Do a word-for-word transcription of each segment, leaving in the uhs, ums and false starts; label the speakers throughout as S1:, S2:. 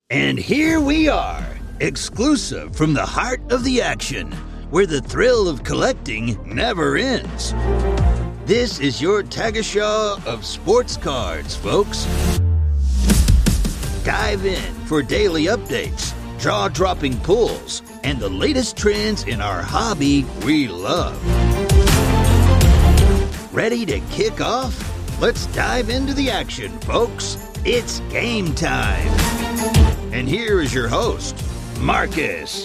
S1: And here we are, exclusive from the heart of the action, where the thrill of collecting never ends. This is your Tagesschau of sports cards, folks. Dive in for daily updates, jaw-dropping pulls, and the latest trends in our hobby we love. Ready to kick off? Let's dive into the action, folks. It's game time. And here is your host, Marcus,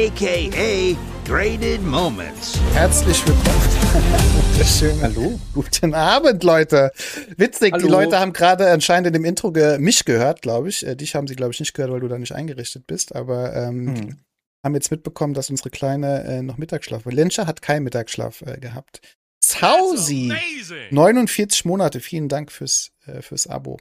S1: aka Graded Moments.
S2: Herzlich willkommen. Schön. Hallo. Guten Abend, Leute. Witzig, Hallo. Die Leute haben gerade anscheinend in dem Intro ge- mich gehört, glaube ich. Äh, dich haben sie, glaube ich, nicht gehört, weil du da nicht eingerichtet bist. Aber ähm, hm. haben jetzt mitbekommen, dass unsere Kleine äh, noch Mittagsschlaf hat. Lenscher hat keinen Mittagsschlaf äh, gehabt. Zausi, neunundvierzig Monate. Vielen Dank fürs, äh, fürs Abo.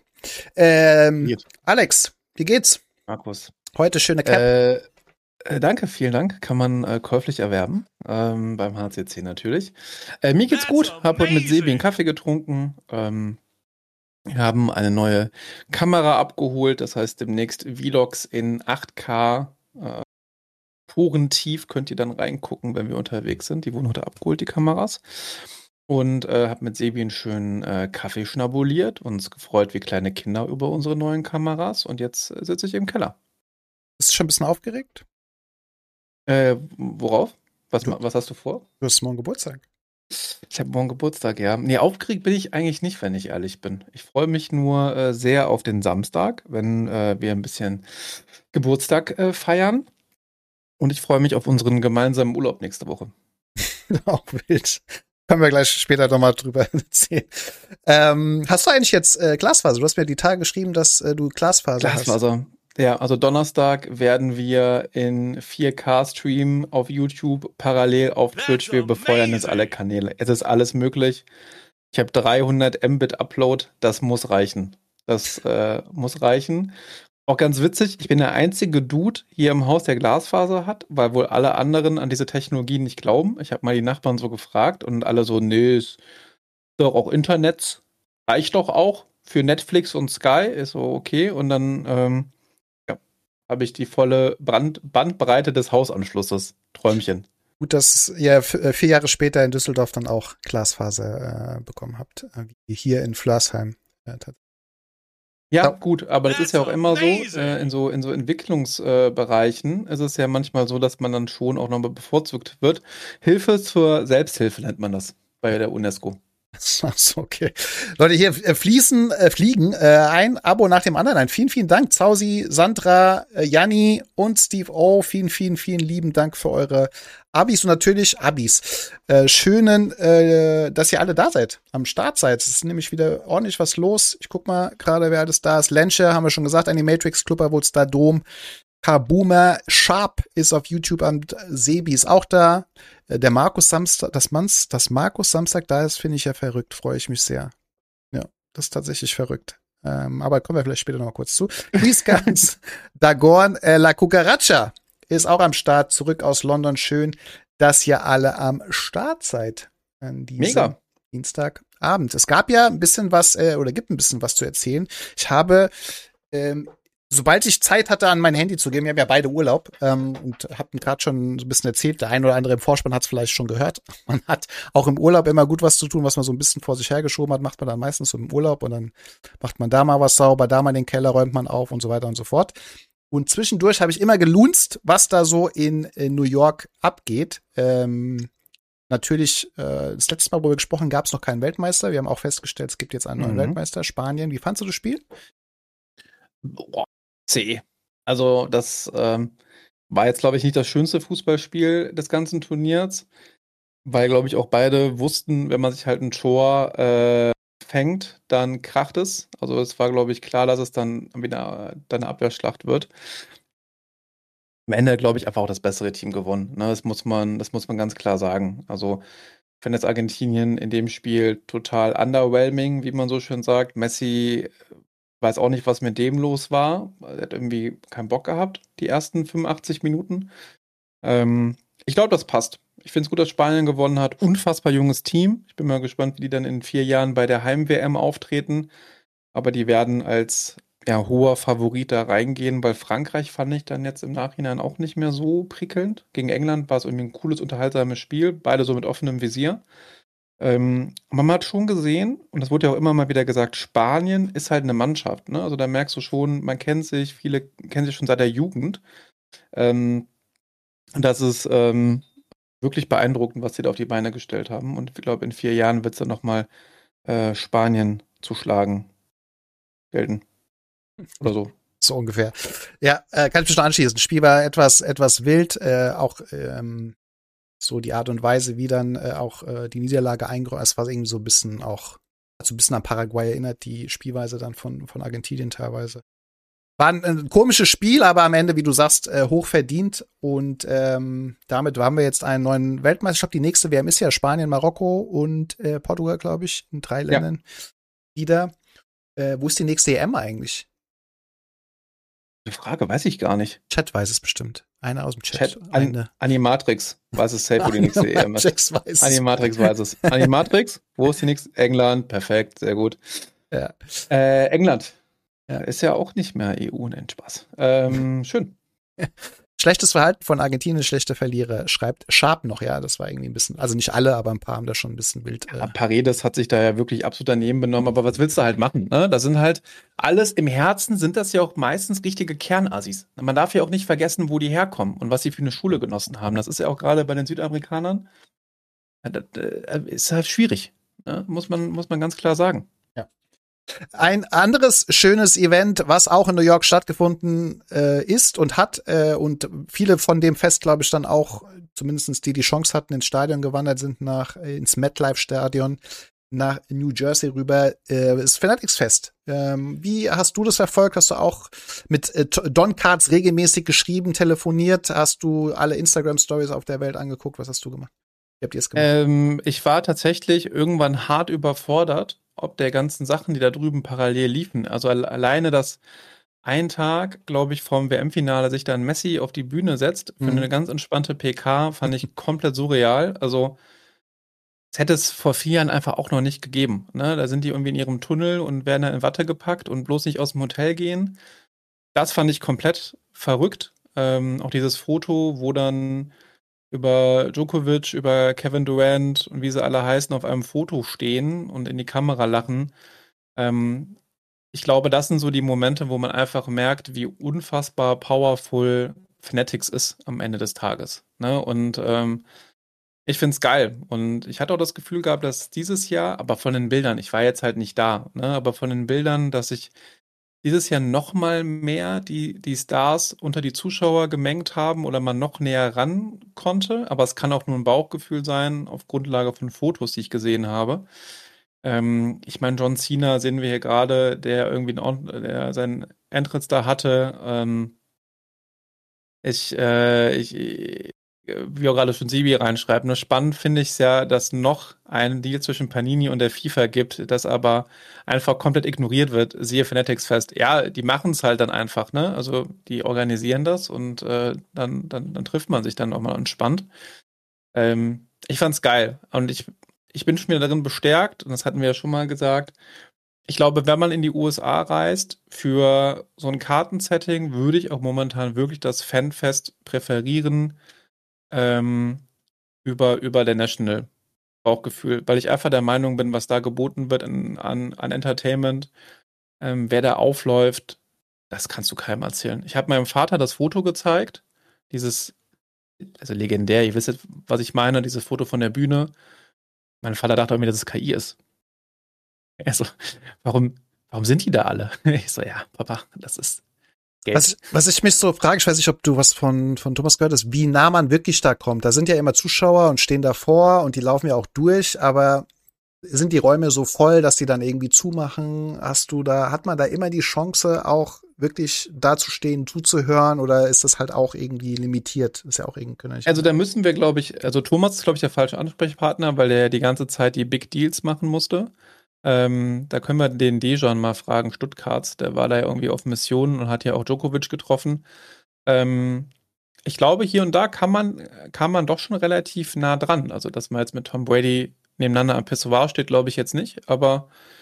S2: Ähm, Alex, wie geht's?
S3: Markus.
S2: Heute schöne Cap.
S3: Äh, äh, danke, vielen Dank. Kann man äh, käuflich erwerben. Ähm, beim H C C natürlich. Äh, mir geht's gut. Hab heute mit Sebi einen Kaffee getrunken. Ähm, wir haben eine neue Kamera abgeholt. Das heißt, demnächst Vlogs in acht K. Äh, Purentief könnt ihr dann reingucken, wenn wir unterwegs sind. Die wurden heute abgeholt, die Kameras. Und äh, hab mit Sebi einen schönen äh, Kaffee schnabuliert. Uns gefreut wie kleine Kinder über unsere neuen Kameras. Und jetzt äh, sitze ich im Keller.
S2: Bist du schon ein bisschen aufgeregt?
S3: Äh, worauf? Was, du, was hast du vor?
S2: Du hast morgen Geburtstag.
S3: Ich habe morgen Geburtstag, ja. Nee, aufgeregt bin ich eigentlich nicht, wenn ich ehrlich bin. Ich freue mich nur äh, sehr auf den Samstag, wenn äh, wir ein bisschen Geburtstag äh, feiern. Und ich freue mich auf unseren gemeinsamen Urlaub nächste Woche.
S2: Auch wild. Können wir gleich später nochmal drüber erzählen. Ähm, hast du eigentlich jetzt äh, Glasfaser? Du hast mir die Tage geschrieben, dass äh, du Glasfaser,
S3: Glasfaser
S2: hast.
S3: Glasfaser. Ja, also Donnerstag werden wir in vier K streamen auf YouTube, parallel auf Twitch. Wir befeuern jetzt alle Kanäle. Es ist alles möglich. Ich habe dreihundert Mbit Upload. Das muss reichen. Das äh, muss reichen. Auch ganz witzig, ich bin der einzige Dude hier im Haus, der Glasfaser hat, weil wohl alle anderen an diese Technologie nicht glauben. Ich habe mal die Nachbarn so gefragt und alle so, nee, ist doch auch Internet, reicht doch auch für Netflix und Sky, ist so okay. Und dann ähm, ja, habe ich die volle Brand- Bandbreite des Hausanschlusses. Träumchen.
S2: Gut, dass ihr f- vier Jahre später in Düsseldorf dann auch Glasfaser äh, bekommen habt, äh, wie hier in Flörsheim. Äh,
S3: Ja, gut, aber das ist ja auch immer so, äh, in so in so Entwicklungsbereichen äh, ist es ja manchmal so, dass man dann schon auch nochmal bevorzugt wird. Hilfe zur Selbsthilfe nennt man das bei der UNESCO.
S2: Ach so, okay. Leute, hier äh, fließen, äh, fliegen äh, ein Abo nach dem anderen ein. Vielen, vielen Dank, Zausi, Sandra, äh, Janni und Steve O. Vielen, vielen, vielen lieben Dank für eure Abis und natürlich Abis. Äh, schönen, äh, dass ihr alle da seid, am Start seid. Es ist nämlich wieder ordentlich was los. Ich guck mal gerade, wer alles da ist. Lenscher, haben wir schon gesagt, Animatrix, Clubber, da Dom. Kaboomer, Sharp ist auf YouTube und Sebi ist auch da. Der Markus Samstag, das Manns, das Markus Samstag da ist, finde ich ja verrückt, freue ich mich sehr. Ja, das ist tatsächlich verrückt. Ähm, aber kommen wir vielleicht später noch mal kurz zu. Chris Gans, Dagorn, äh, La Cucaracha ist auch am Start, zurück aus London. Schön, dass ihr alle am Start seid. An diesem
S3: Mega.
S2: Dienstagabend. Es gab ja ein bisschen was, äh, oder gibt ein bisschen was zu erzählen. Ich habe ähm, Sobald ich Zeit hatte, an mein Handy zu gehen, wir haben ja beide Urlaub ähm, und hatten gerade schon so ein bisschen erzählt, der ein oder andere im Vorspann hat es vielleicht schon gehört. Man hat auch im Urlaub immer gut was zu tun, was man so ein bisschen vor sich hergeschoben hat, macht man dann meistens so im Urlaub und dann macht man da mal was sauber, da mal den Keller räumt man auf und so weiter und so fort. Und zwischendurch habe ich immer gelunzt, was da so in, in New York abgeht. Ähm, natürlich, äh, das letzte Mal, wo wir gesprochen haben, gab es noch keinen Weltmeister. Wir haben auch festgestellt, es gibt jetzt einen neuen mhm. Weltmeister, Spanien. Wie fandst du das Spiel?
S3: Boah. C. Also das ähm, war jetzt, glaube ich, nicht das schönste Fußballspiel des ganzen Turniers, weil, glaube ich, auch beide wussten, wenn man sich halt ein Tor äh, fängt, dann kracht es. Also es war, glaube ich, klar, dass es dann wieder dann eine Abwehrschlacht wird. Am Ende, glaube ich, einfach auch das bessere Team gewonnen. Ne? Das muss man, das muss man ganz klar sagen. Also ich finde jetzt Argentinien in dem Spiel total underwhelming, wie man so schön sagt. Messi weiß auch nicht, was mit dem los war. Er hat irgendwie keinen Bock gehabt, die ersten fünfundachtzig Minuten. Ähm, ich glaube, das passt. Ich finde es gut, dass Spanien gewonnen hat. Unfassbar junges Team. Ich bin mal gespannt, wie die dann in vier Jahren bei der Heim-W M auftreten. Aber die werden als ja, hoher Favorit da reingehen, weil Frankreich fand ich dann jetzt im Nachhinein auch nicht mehr so prickelnd. Gegen England war es irgendwie ein cooles, unterhaltsames Spiel, beide so mit offenem Visier. Ähm, aber man hat schon gesehen, und das wurde ja auch immer mal wieder gesagt, Spanien ist halt eine Mannschaft, ne? Also da merkst du schon, man kennt sich, viele kennen sich schon seit der Jugend. Ähm, und das ist ähm, wirklich beeindruckend, was sie da auf die Beine gestellt haben. Und ich glaube, in vier Jahren wird es dann nochmal äh, Spanien zu schlagen gelten. Oder so.
S2: So ungefähr. Ja, äh, kann ich mich noch anschließen. Das Spiel war etwas, etwas wild, äh, auch ähm, so die Art und Weise, wie dann äh, auch äh, die Niederlage eingeräumt. Es war irgendwie so ein bisschen auch, hat so ein bisschen an Paraguay erinnert, die Spielweise dann von, von Argentinien teilweise. War ein, ein komisches Spiel, aber am Ende, wie du sagst, äh, hoch verdient. Und ähm, damit haben wir jetzt einen neuen Weltmeisterschaft. Die nächste W M ist ja Spanien, Marokko und äh, Portugal, glaube ich, in drei Ländern ja. wieder. Äh, wo ist die nächste E M eigentlich?
S3: Eine Frage, weiß ich gar nicht.
S2: Chat weiß es bestimmt. Einer aus dem Chat.
S3: Chat An, Animatrix weiß es safe, wo die nächste E M ist.
S2: Weiß
S3: Animatrix weiß es. Animatrix, wo ist die nächste? England, perfekt, sehr gut.
S2: Ja.
S3: Äh, England. Ja, ist ja auch nicht mehr E U, nennt Spaß. Ähm, schön.
S2: Schlechtes Verhalten von Argentinien, schlechte Verlierer, schreibt Sharp noch, ja, das war irgendwie ein bisschen, also nicht alle, aber ein paar haben da schon ein bisschen Bild.
S3: Ja, Paredes hat sich da ja wirklich absolut daneben benommen, aber was willst du halt machen, ne? Das sind halt alles, im Herzen sind das ja auch meistens richtige Kernassis. Man darf ja auch nicht vergessen, wo die herkommen und was sie für eine Schule genossen haben. Das ist ja auch gerade bei den Südamerikanern, das ist halt schwierig, ne? Muss man, muss man ganz klar sagen.
S2: Ein anderes schönes Event, was auch in New York stattgefunden äh, ist und hat äh, und viele von dem Fest, glaube ich, dann auch, zumindest die die Chance hatten, ins Stadion gewandert sind, nach äh, ins MetLife-Stadion nach New Jersey rüber, äh, ist Fanatics Fest. Ähm, wie hast du das verfolgt? Hast du auch mit äh, Don Cards regelmäßig geschrieben, telefoniert? Hast du alle Instagram-Stories auf der Welt angeguckt? Was hast du gemacht? Wie habt ihr es gemacht?
S3: Ähm, ich war tatsächlich irgendwann hart überfordert, ob der ganzen Sachen, die da drüben parallel liefen. Also alleine, dass ein Tag, glaube ich, vom W M-Finale sich dann Messi auf die Bühne setzt für mhm. eine ganz entspannte P K, fand ich komplett surreal. Also es hätte es vor vier Jahren einfach auch noch nicht gegeben. Ne? Da sind die irgendwie in ihrem Tunnel und werden dann in Watte gepackt und bloß nicht aus dem Hotel gehen. Das fand ich komplett verrückt. Ähm, auch dieses Foto, wo dann über Djokovic, über Kevin Durant und wie sie alle heißen, auf einem Foto stehen und in die Kamera lachen. Ähm, ich glaube, das sind so die Momente, wo man einfach merkt, wie unfassbar powerful Fanatics ist am Ende des Tages. Ne? Und ähm, ich finde es geil. Und ich hatte auch das Gefühl gehabt, dass dieses Jahr, aber von den Bildern, ich war jetzt halt nicht da, ne? aber von den Bildern, dass ich dieses Jahr noch mal mehr die, die Stars unter die Zuschauer gemengt haben oder man noch näher ran konnte. Aber es kann auch nur ein Bauchgefühl sein, auf Grundlage von Fotos, die ich gesehen habe. Ähm, ich meine, John Cena sehen wir hier gerade, der irgendwie einen, der seinen Entrance da hatte. Ähm, ich, äh, ich, wie auch gerade schon Sibi reinschreibt, nur spannend finde ich es ja, dass noch einen Deal zwischen Panini und der FIFA gibt, das aber einfach komplett ignoriert wird. Siehe Fanatics Fest. Ja, die machen es halt dann einfach, ne? Also die organisieren das und äh, dann, dann, dann trifft man sich dann auch mal entspannt. Ähm, ich fand's geil und ich, ich bin schon wieder darin bestärkt, und das hatten wir ja schon mal gesagt, ich glaube, wenn man in die U S A reist, für so ein Kartensetting würde ich auch momentan wirklich das Fanfest präferieren, Ähm, über, über der National Bauchgefühl, weil ich einfach der Meinung bin, was da geboten wird an, an, an Entertainment, ähm, wer da aufläuft, das kannst du keinem erzählen. Ich habe meinem Vater das Foto gezeigt, dieses, also legendär, ihr wisst, was ich meine, dieses Foto von der Bühne. Mein Vater dachte mir, dass es K I ist. Er so, warum, warum sind die da alle? Ich so, ja, Papa, das ist Geld.
S2: Was, was ich mich so frage, ich weiß nicht, ob du was von, von Thomas gehört hast, wie nah man wirklich da kommt. Da sind ja immer Zuschauer und stehen davor und die laufen ja auch durch, aber sind die Räume so voll, dass die dann irgendwie zumachen? Hast du da, hat man da immer die Chance, auch wirklich da zu stehen, zuzuhören, oder ist das halt auch irgendwie limitiert? Ist ja auch irgendwie.
S3: Also da müssen wir, glaube ich, also Thomas ist, glaube ich, der falsche Ansprechpartner, weil der die ganze Zeit die Big Deals machen musste. Ähm, da können wir den Dejan mal fragen, Stuttgarts, der war da ja irgendwie auf Mission und hat ja auch Djokovic getroffen. Ähm, ich glaube, hier und da kann man, kann man doch schon relativ nah dran. Also, dass man jetzt mit Tom Brady nebeneinander am Pissoir steht, glaube ich jetzt nicht, aber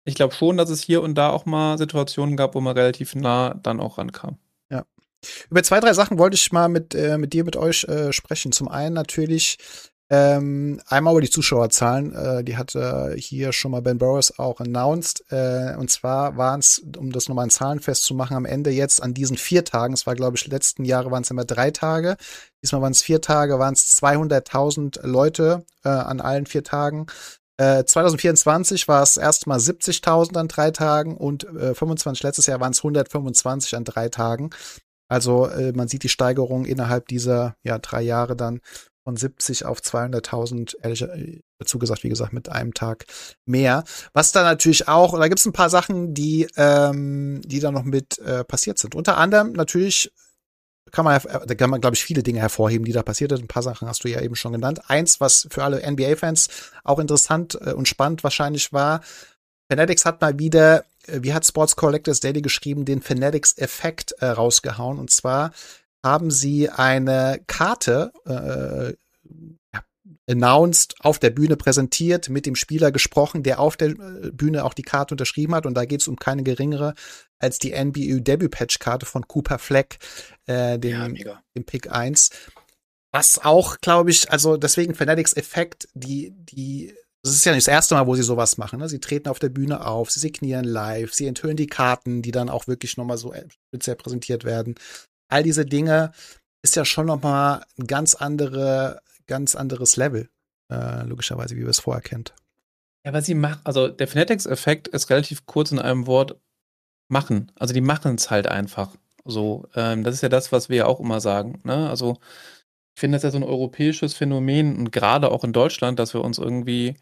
S3: ich glaube schon, dass es hier und da auch mal Situationen gab, wo man relativ nah dann auch rankam.
S2: Ja. Über zwei, drei Sachen wollte ich mal mit, äh, mit dir, mit euch äh, sprechen. Zum einen natürlich ähm, einmal über die Zuschauerzahlen. Äh, die hatte hier schon mal Ben Burrows auch announced. Äh, und zwar waren es, um das nochmal in Zahlen festzumachen, am Ende jetzt an diesen vier Tagen, es war, glaube ich, letzten Jahre waren es immer drei Tage. Diesmal waren es vier Tage, waren es zweihunderttausend Leute äh, an allen vier Tagen. Äh, zwanzig vierundzwanzig war es erstmal siebzigtausend an drei Tagen und äh, fünfundzwanzig letztes Jahr waren es hundertfünfundzwanzig an drei Tagen. Also äh, man sieht die Steigerung innerhalb dieser ja drei Jahre dann von siebzig auf zweihunderttausend, ehrlich dazu gesagt, wie gesagt, mit einem Tag mehr. Was da natürlich auch, da gibt es ein paar Sachen, die ähm, die da noch mit äh, passiert sind. Unter anderem natürlich kann man, da kann man, glaube ich, viele Dinge hervorheben, die da passiert sind. Ein paar Sachen hast du ja eben schon genannt. Eins, was für alle N B A-Fans auch interessant äh, und spannend wahrscheinlich war, Fanatics hat mal wieder, äh, wie hat Sports Collectors Daily geschrieben, den Fanatics-Effekt äh, rausgehauen. Und zwar haben sie eine Karte äh, ja, announced, auf der Bühne präsentiert, mit dem Spieler gesprochen, der auf der Bühne auch die Karte unterschrieben hat. Und da geht es um keine geringere als die N B A-Debut-Patch-Karte von Cooper Fleck, äh, dem,
S3: Ja,
S2: dem Pick eins. Was auch, glaube ich, also deswegen Fanatics-Effekt, die, die, das ist ja nicht das erste Mal, wo sie sowas machen. Ne? Sie treten auf der Bühne auf, sie signieren live, sie enthüllen die Karten, die dann auch wirklich nochmal so speziell präsentiert werden. All diese Dinge ist ja schon nochmal ein ganz andere, ganz anderes Level, äh, logischerweise, wie wir es vorher kennt.
S3: Ja, aber sie macht, also der Fanatics-Effekt ist relativ kurz in einem Wort machen. Also die machen es halt einfach. So, ähm, das ist ja das, was wir ja auch immer sagen. Ne? Also ich finde das ja so ein europäisches Phänomen und gerade auch in Deutschland, dass wir uns irgendwie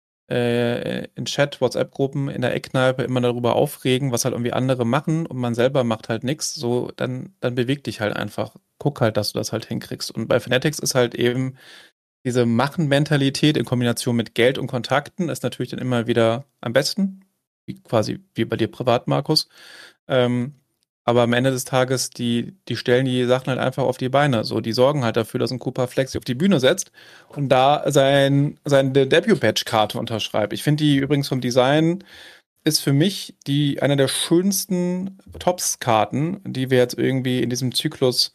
S3: äh, in Chat, WhatsApp-Gruppen, in der Eckkneipe immer darüber aufregen, was halt irgendwie andere machen und man selber macht halt nichts. So, dann, dann beweg dich halt einfach. Guck halt, dass du das halt hinkriegst. Und bei Fanatics ist halt eben diese Machen-Mentalität in Kombination mit Geld und Kontakten ist natürlich dann immer wieder am besten. Wie, quasi wie bei dir privat, Markus. Ähm, aber am Ende des Tages, die, die stellen die Sachen halt einfach auf die Beine. So, die sorgen halt dafür, dass ein Cooper Flex sich auf die Bühne setzt und da sein, seine Debut-Badge-Karte unterschreibt. Ich finde die übrigens vom Design ist für mich die eine der schönsten Tops-Karten, die wir jetzt irgendwie in diesem Zyklus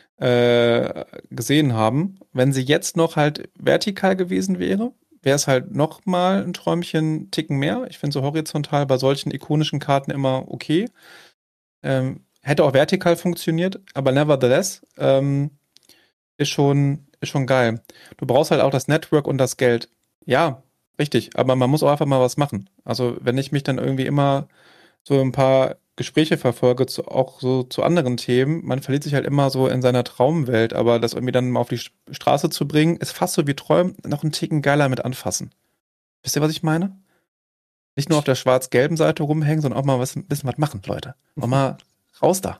S3: äh, gesehen haben. Wenn sie jetzt noch halt vertikal gewesen wäre, wäre es halt noch mal ein Träumchen Ticken mehr. Ich finde so horizontal bei solchen ikonischen Karten immer okay. Ähm, hätte auch vertikal funktioniert, aber nevertheless ähm, ist schon, ist schon geil. Du brauchst halt auch das Network und das Geld. Ja, richtig, aber man muss auch einfach mal was machen. Also wenn ich mich dann irgendwie immer so ein paar Gespräche verfolge, zu, auch so zu anderen Themen, man verliert sich halt immer so in seiner Traumwelt, aber das irgendwie dann mal auf die Straße zu bringen, ist fast so wie Träumen, noch einen Ticken geiler mit anfassen. Wisst ihr, was ich meine? Nicht nur auf der schwarz-gelben Seite rumhängen, sondern auch mal was, ein bisschen was machen, Leute. Auch mal raus da.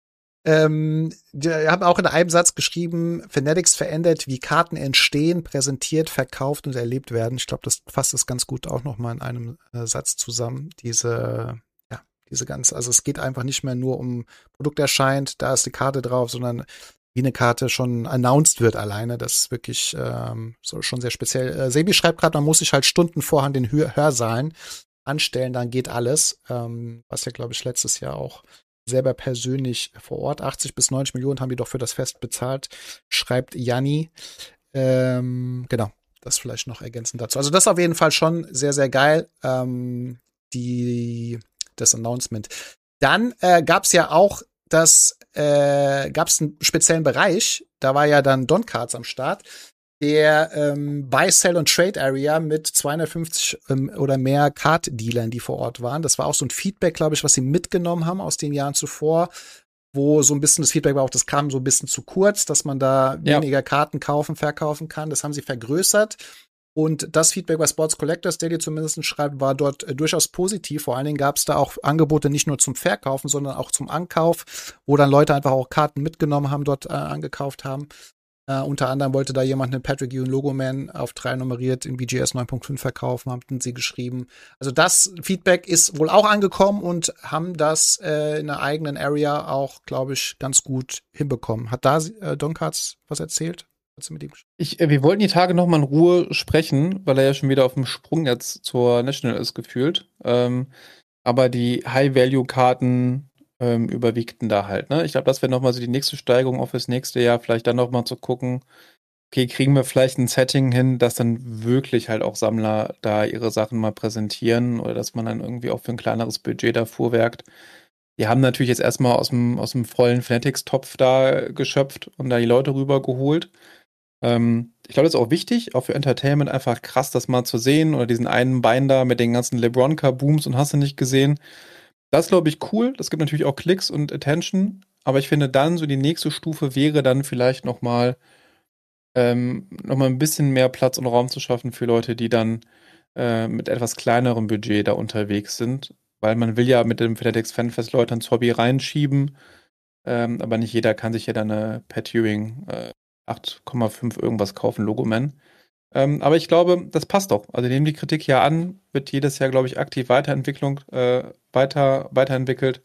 S2: Ähm, wir haben auch in einem Satz geschrieben, Fanatics verändert, wie Karten entstehen, präsentiert, verkauft und erlebt werden. Ich glaube, das fasst es ganz gut auch noch mal in einem äh, Satz zusammen. Diese, ja, diese ganze, also es geht einfach nicht mehr nur um Produkt erscheint, da ist die Karte drauf, sondern wie eine Karte schon announced wird alleine. Das ist wirklich ähm, so schon sehr speziell. Äh, Sebi schreibt gerade, man muss sich halt Stunden vorher in den Hör Hörsaalen anstellen, dann geht alles. Ähm, was ja, glaube ich, letztes Jahr auch selber persönlich vor Ort. achtzig bis neunzig Millionen haben die doch für das Fest bezahlt, schreibt Janni. Ähm, genau, das vielleicht noch ergänzend dazu. Also das ist auf jeden Fall schon sehr, sehr geil, ähm, die, das Announcement. Dann äh, gab es ja auch das, äh, gab es einen speziellen Bereich, da war ja dann Don Cards am Start, der ähm, Buy, Sell und Trade Area mit zweihundertfünfzig ähm, oder mehr Card-Dealern, die vor Ort waren. Das war auch so ein Feedback, glaube ich, was sie mitgenommen haben aus den Jahren zuvor, wo so ein bisschen das Feedback war auch, das kam so ein bisschen zu kurz, dass man da
S3: Ja.
S2: weniger Karten kaufen, verkaufen kann. Das haben sie vergrößert. Und das Feedback bei Sports Collectors Daily zumindest schreibt, war dort äh, durchaus positiv. Vor allen Dingen gab es da auch Angebote nicht nur zum Verkaufen, sondern auch zum Ankauf, wo dann Leute einfach auch Karten mitgenommen haben, dort äh, angekauft haben. Uh, unter anderem wollte da jemand einen Patrick Ewing Logoman auf drei nummeriert in B G S neun Punkt fünf verkaufen, haben sie geschrieben. Also das Feedback ist wohl auch angekommen und haben das äh, in einer eigenen Area auch, glaube ich, ganz gut hinbekommen. Hat da äh, Don Cards was erzählt? Mit ihm
S3: ich, äh, wir wollten die Tage noch mal in Ruhe sprechen, weil er ja schon wieder auf dem Sprung jetzt zur National ist gefühlt. Ähm, aber die High-Value-Karten ähm, überwiegten da halt. Ne? Ich glaube, das wäre noch mal so die nächste Steigerung auch fürs nächste Jahr. Vielleicht dann noch mal zu gucken, okay, kriegen wir vielleicht ein Setting hin, dass dann wirklich halt auch Sammler da ihre Sachen mal präsentieren oder dass man dann irgendwie auch für ein kleineres Budget da fuhrwerkt. Die haben natürlich jetzt erstmal aus dem, aus dem vollen Fanatics-Topf da geschöpft und da die Leute rübergeholt. Ähm, ich glaube, das ist auch wichtig, auch für Entertainment einfach krass, das mal zu sehen oder diesen einen Binder mit den ganzen LeBron-Kabooms und hast du nicht gesehen. Das ist, glaube ich, cool. Das gibt natürlich auch Klicks und Attention. Aber ich finde dann so die nächste Stufe wäre dann vielleicht noch mal ähm, noch mal ein bisschen mehr Platz und Raum zu schaffen für Leute, die dann äh, mit etwas kleinerem Budget da unterwegs sind. Weil man will ja mit dem Fanatics Fanfest Leute ins Hobby reinschieben. Ähm, aber nicht jeder kann sich ja dann eine Pat Ewing äh, acht Komma fünf irgendwas kaufen, Logoman. Ähm, aber ich glaube, das passt doch. Also nehmen die Kritik ja an, wird jedes Jahr, glaube ich, aktiv Weiterentwicklung, äh, weiter, weiterentwickelt.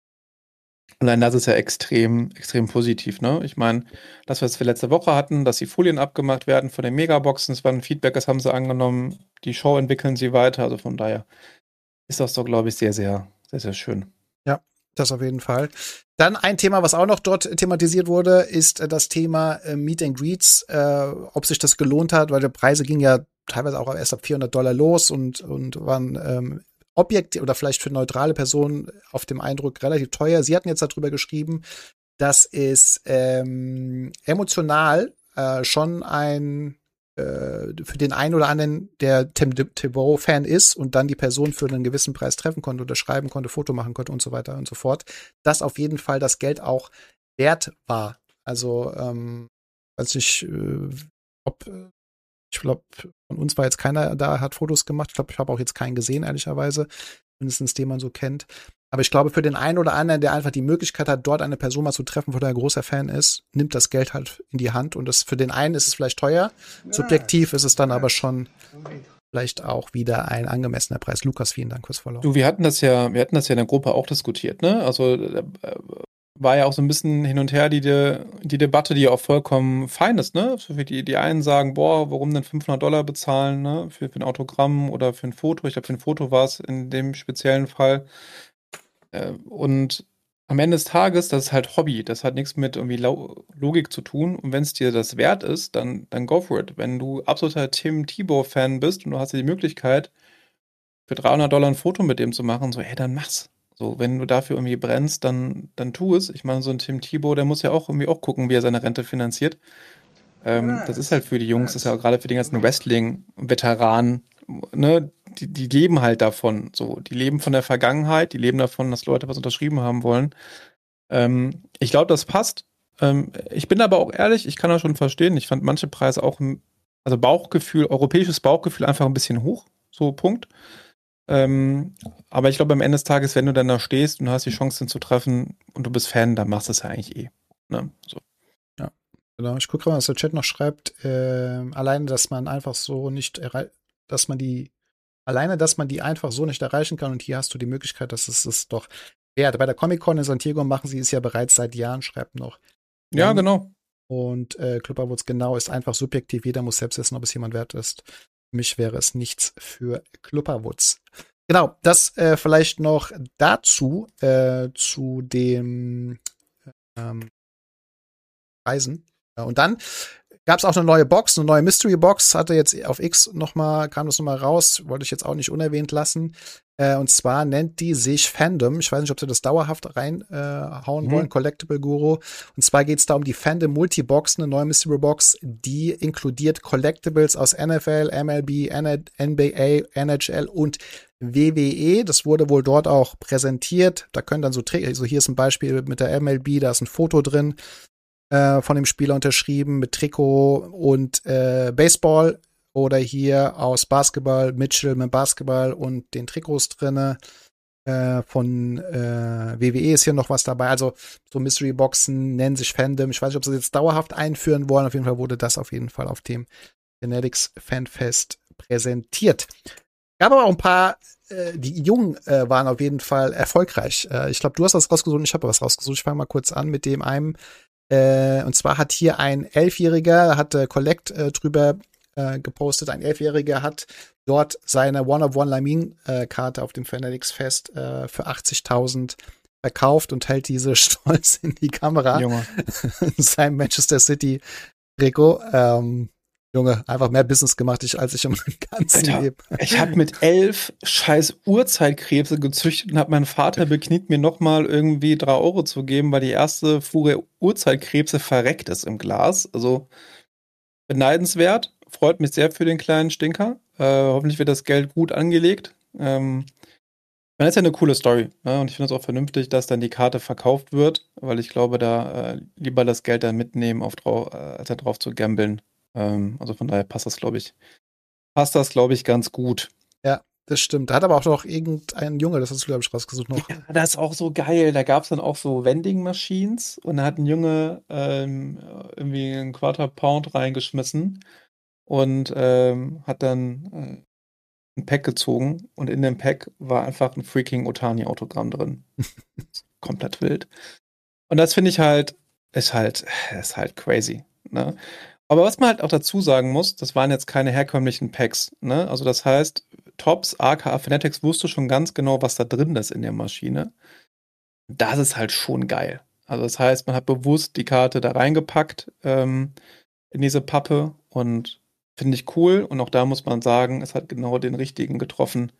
S3: Und dann das ist ja extrem, extrem positiv, ne? Ich meine, das, was wir letzte Woche hatten, dass die Folien abgemacht werden von den Megaboxen, das war ein Feedback, das haben sie angenommen. Die Show entwickeln sie weiter. Also von daher ist das doch, glaube ich, sehr, sehr, sehr, sehr schön.
S2: Ja, das auf jeden Fall. Dann ein Thema, was auch noch dort thematisiert wurde, ist das Thema äh, Meet and Greets, äh, ob sich das gelohnt hat, weil die Preise gingen ja teilweise auch erst ab vierhundert Dollar los und, und waren ähm, Objekt oder vielleicht für neutrale Personen auf dem Eindruck relativ teuer. Sie hatten jetzt darüber geschrieben, dass es ähm, emotional äh, schon ein für den einen oder anderen, der Tim Tebow-Fan ist und dann die Person für einen gewissen Preis treffen konnte, unterschreiben konnte, Foto machen konnte und so weiter und so fort, dass auf jeden Fall das Geld auch wert war. Also, ähm, als ich, äh, ob, ich glaube, von uns war jetzt keiner da, hat Fotos gemacht. Ich glaube, ich habe auch jetzt keinen gesehen, ehrlicherweise, mindestens den man so kennt. Aber ich glaube, für den einen oder anderen, der einfach die Möglichkeit hat, dort eine Person mal zu treffen, von der er ein großer Fan ist, nimmt das Geld halt in die Hand. Und das für den einen ist es vielleicht teuer. Subjektiv ist es dann aber schon vielleicht auch wieder ein angemessener Preis. Lukas, vielen Dank fürs Follow.
S3: Du, wir hatten das ja, wir hatten das ja in der Gruppe auch diskutiert, ne? Also äh, war ja auch so ein bisschen hin und her die, die Debatte, die ja auch vollkommen fein ist, ne? Die, die einen sagen, boah, warum denn fünfhundert Dollar bezahlen, ne? Für, für ein Autogramm oder für ein Foto. Ich glaube, für ein Foto war es in dem speziellen Fall. Und am Ende des Tages, das ist halt Hobby. Das hat nichts mit irgendwie Logik zu tun. Und wenn es dir das wert ist, dann, dann go for it. Wenn du absoluter Tim Tebow-Fan bist und du hast die Möglichkeit, für dreihundert Dollar ein Foto mit dem zu machen, so, ey, dann mach's. So, wenn du dafür irgendwie brennst, dann, dann tu es. Ich meine, so ein Tim Tebow, der muss ja auch irgendwie auch gucken, wie er seine Rente finanziert. Ähm, das ist halt für die Jungs, das ist ja auch gerade für die ganzen Wrestling-Veteranen, ne, die, die leben halt davon. So, die leben von der Vergangenheit, die leben davon, dass Leute was unterschrieben haben wollen. Ähm, ich glaube, das passt. Ähm, ich bin aber auch ehrlich, ich kann das schon verstehen. Ich fand manche Preise auch, also Bauchgefühl, europäisches Bauchgefühl einfach ein bisschen hoch. So, Punkt. Ähm, aber ich glaube, am Ende des Tages, wenn du dann da stehst und hast die Chance, den zu treffen und du bist Fan, dann machst du es ja eigentlich eh. Ne? So.
S2: Ja, genau. Ich gucke gerade mal, was der Chat noch schreibt. Äh, alleine, dass man einfach so nicht erreicht, dass man die Alleine, dass man die einfach so nicht erreichen kann und hier hast du die Möglichkeit, dass es es doch wert. Bei der Comic-Con in San Diego machen sie es ja bereits seit Jahren, schreibt noch.
S3: Ja, genau.
S2: Und äh, Klubberwurz genau ist einfach subjektiv. Jeder muss selbst wissen, ob es jemand wert ist. Für mich wäre es nichts für Klubberwurz. Genau, das äh, vielleicht noch dazu, äh, zu dem ähm, Reisen. Ja, und dann gab es auch eine neue Box, eine neue Mystery Box, hatte jetzt auf X noch mal, kam das noch mal raus, wollte ich jetzt auch nicht unerwähnt lassen. Äh, und zwar nennt die sich Fandom. Ich weiß nicht, ob sie das dauerhaft reinhauen äh, mhm. wollen, Collectible Guru. Und zwar geht es da um die Fandom Multibox, eine neue Mystery Box, die inkludiert Collectibles aus N F L, M L B, N B A, N H L und W W E. Das wurde wohl dort auch präsentiert. Da können dann so, also hier ist ein Beispiel mit der M L B, da ist ein Foto drin von dem Spieler unterschrieben mit Trikot und äh, Baseball oder hier aus Basketball, Mitchell mit Basketball und den Trikots drinne. Äh, von äh, W W E ist hier noch was dabei. Also so Mystery-Boxen nennen sich Fandom. Ich weiß nicht, ob sie das jetzt dauerhaft einführen wollen. Auf jeden Fall wurde das auf jeden Fall auf dem Fanatics Fanfest präsentiert. Gab aber auch ein paar, äh, die Jungen äh, waren auf jeden Fall erfolgreich. Äh, ich glaube, du hast was rausgesucht, ich habe was rausgesucht. Ich fange mal kurz an mit dem einen Äh, und zwar hat hier ein Elfjähriger, hat äh, Collect äh, drüber äh, gepostet, ein Elfjähriger hat dort seine One-of-One-Lamin-Karte auf dem Fanatics-Fest äh, für achtzigtausend verkauft und hält diese stolz in die Kamera.
S3: Junge.
S2: In seinem Manchester City-Trikot. Ähm, Junge, einfach mehr Business gemacht, ich, als ich in meinem ganzen
S3: Alter,
S2: Leben.
S3: Ich habe mit elf scheiß Urzeitkrebse gezüchtet und habe meinen Vater bekniet, mir nochmal irgendwie drei Euro zu geben, weil die erste Fuhre Urzeitkrebse verreckt ist im Glas. Also beneidenswert. Freut mich sehr für den kleinen Stinker. Äh, hoffentlich wird das Geld gut angelegt. Ähm, das ist ja eine coole Story. Ne? Und ich finde es auch vernünftig, dass dann die Karte verkauft wird, weil ich glaube, da äh, lieber das Geld dann mitnehmen, auf drau- äh, als da drauf zu gambeln. Ähm, also von daher passt das, glaube ich, passt das, glaube ich, ganz gut.
S2: Ja, das stimmt. Da hat aber auch noch irgendein Junge, das hast du, glaube ich, rausgesucht noch.
S3: Ja, das ist auch so geil. Da gab es dann auch so Vending Machines und da hat ein Junge ähm, irgendwie einen Quarter Pound reingeschmissen und ähm, hat dann äh, ein Pack gezogen und in dem Pack war einfach ein freaking Otani-Autogramm drin. Komplett wild. Und das finde ich halt, ist halt, ist halt crazy. Ne? Aber was man halt auch dazu sagen muss, das waren jetzt keine herkömmlichen Packs. Ne? Also das heißt, Tops, aka Fanatics wusste schon ganz genau, was da drin ist in der Maschine. Das ist halt schon geil. Also das heißt, man hat bewusst die Karte da reingepackt ähm, in diese Pappe und finde ich cool. Und auch da muss man sagen, es hat genau den richtigen getroffen.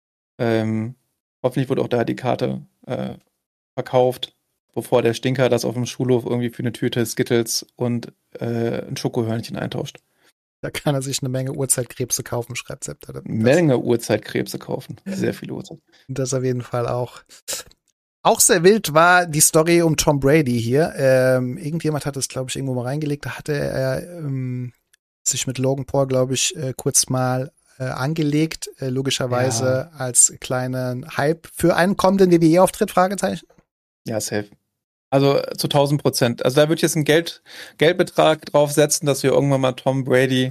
S3: Ähm, hoffentlich wurde auch da die Karte äh, verkauft, bevor der Stinker das auf dem Schulhof irgendwie für eine Tüte Skittles und äh, ein Schokohörnchen eintauscht.
S2: Da kann er sich eine Menge Urzeitkrebse kaufen, schreibt Sepp.
S3: Eine Menge Urzeitkrebse kaufen. Sehr viele Urzeit.
S2: Das auf jeden Fall auch. Auch sehr wild war die Story um Tom Brady hier. Ähm, irgendjemand hat es, glaube ich, irgendwo mal reingelegt. Da hatte er ähm, sich mit Logan Paul, glaube ich, äh, kurz mal äh, angelegt. Äh, logischerweise ja. Als kleinen Hype für einen kommenden W W E-Auftritt, Fragezeichen.
S3: Ja, safe. Also zu tausend Prozent. Also da würde ich jetzt einen Geld, Geldbetrag draufsetzen, dass wir irgendwann mal Tom Brady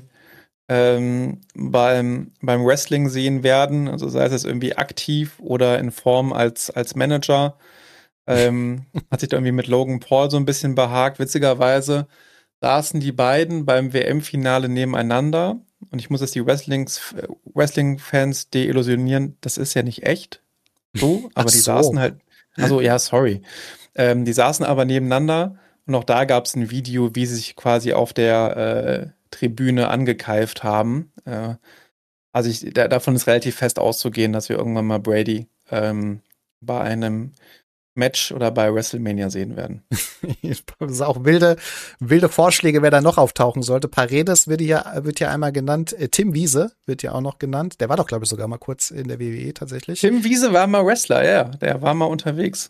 S3: ähm, beim, beim Wrestling sehen werden. Also sei es jetzt irgendwie aktiv oder in Form als, als Manager. Ähm, hat sich da irgendwie mit Logan Paul so ein bisschen behagt. Witzigerweise saßen die beiden beim W M-Finale nebeneinander. Und ich muss jetzt die Wrestlings, Wrestling-Fans deillusionieren. Das ist ja nicht echt. So, aber die
S2: so.
S3: saßen halt. Also ja, sorry. Ähm, die saßen aber nebeneinander und auch da gab es ein Video, wie sie sich quasi auf der äh, Tribüne angekeift haben. Äh, also ich, da, davon ist relativ fest auszugehen, dass wir irgendwann mal Brady ähm, bei einem Match oder bei WrestleMania sehen werden.
S2: Das ist auch wilde, wilde Vorschläge, wer da noch auftauchen sollte. Paredes wird hier, wird hier einmal genannt. Äh, Tim Wiese wird ja auch noch genannt. Der war doch, glaube ich, sogar mal kurz in der W W E tatsächlich.
S3: Tim Wiese war mal Wrestler, ja. Der war mal unterwegs.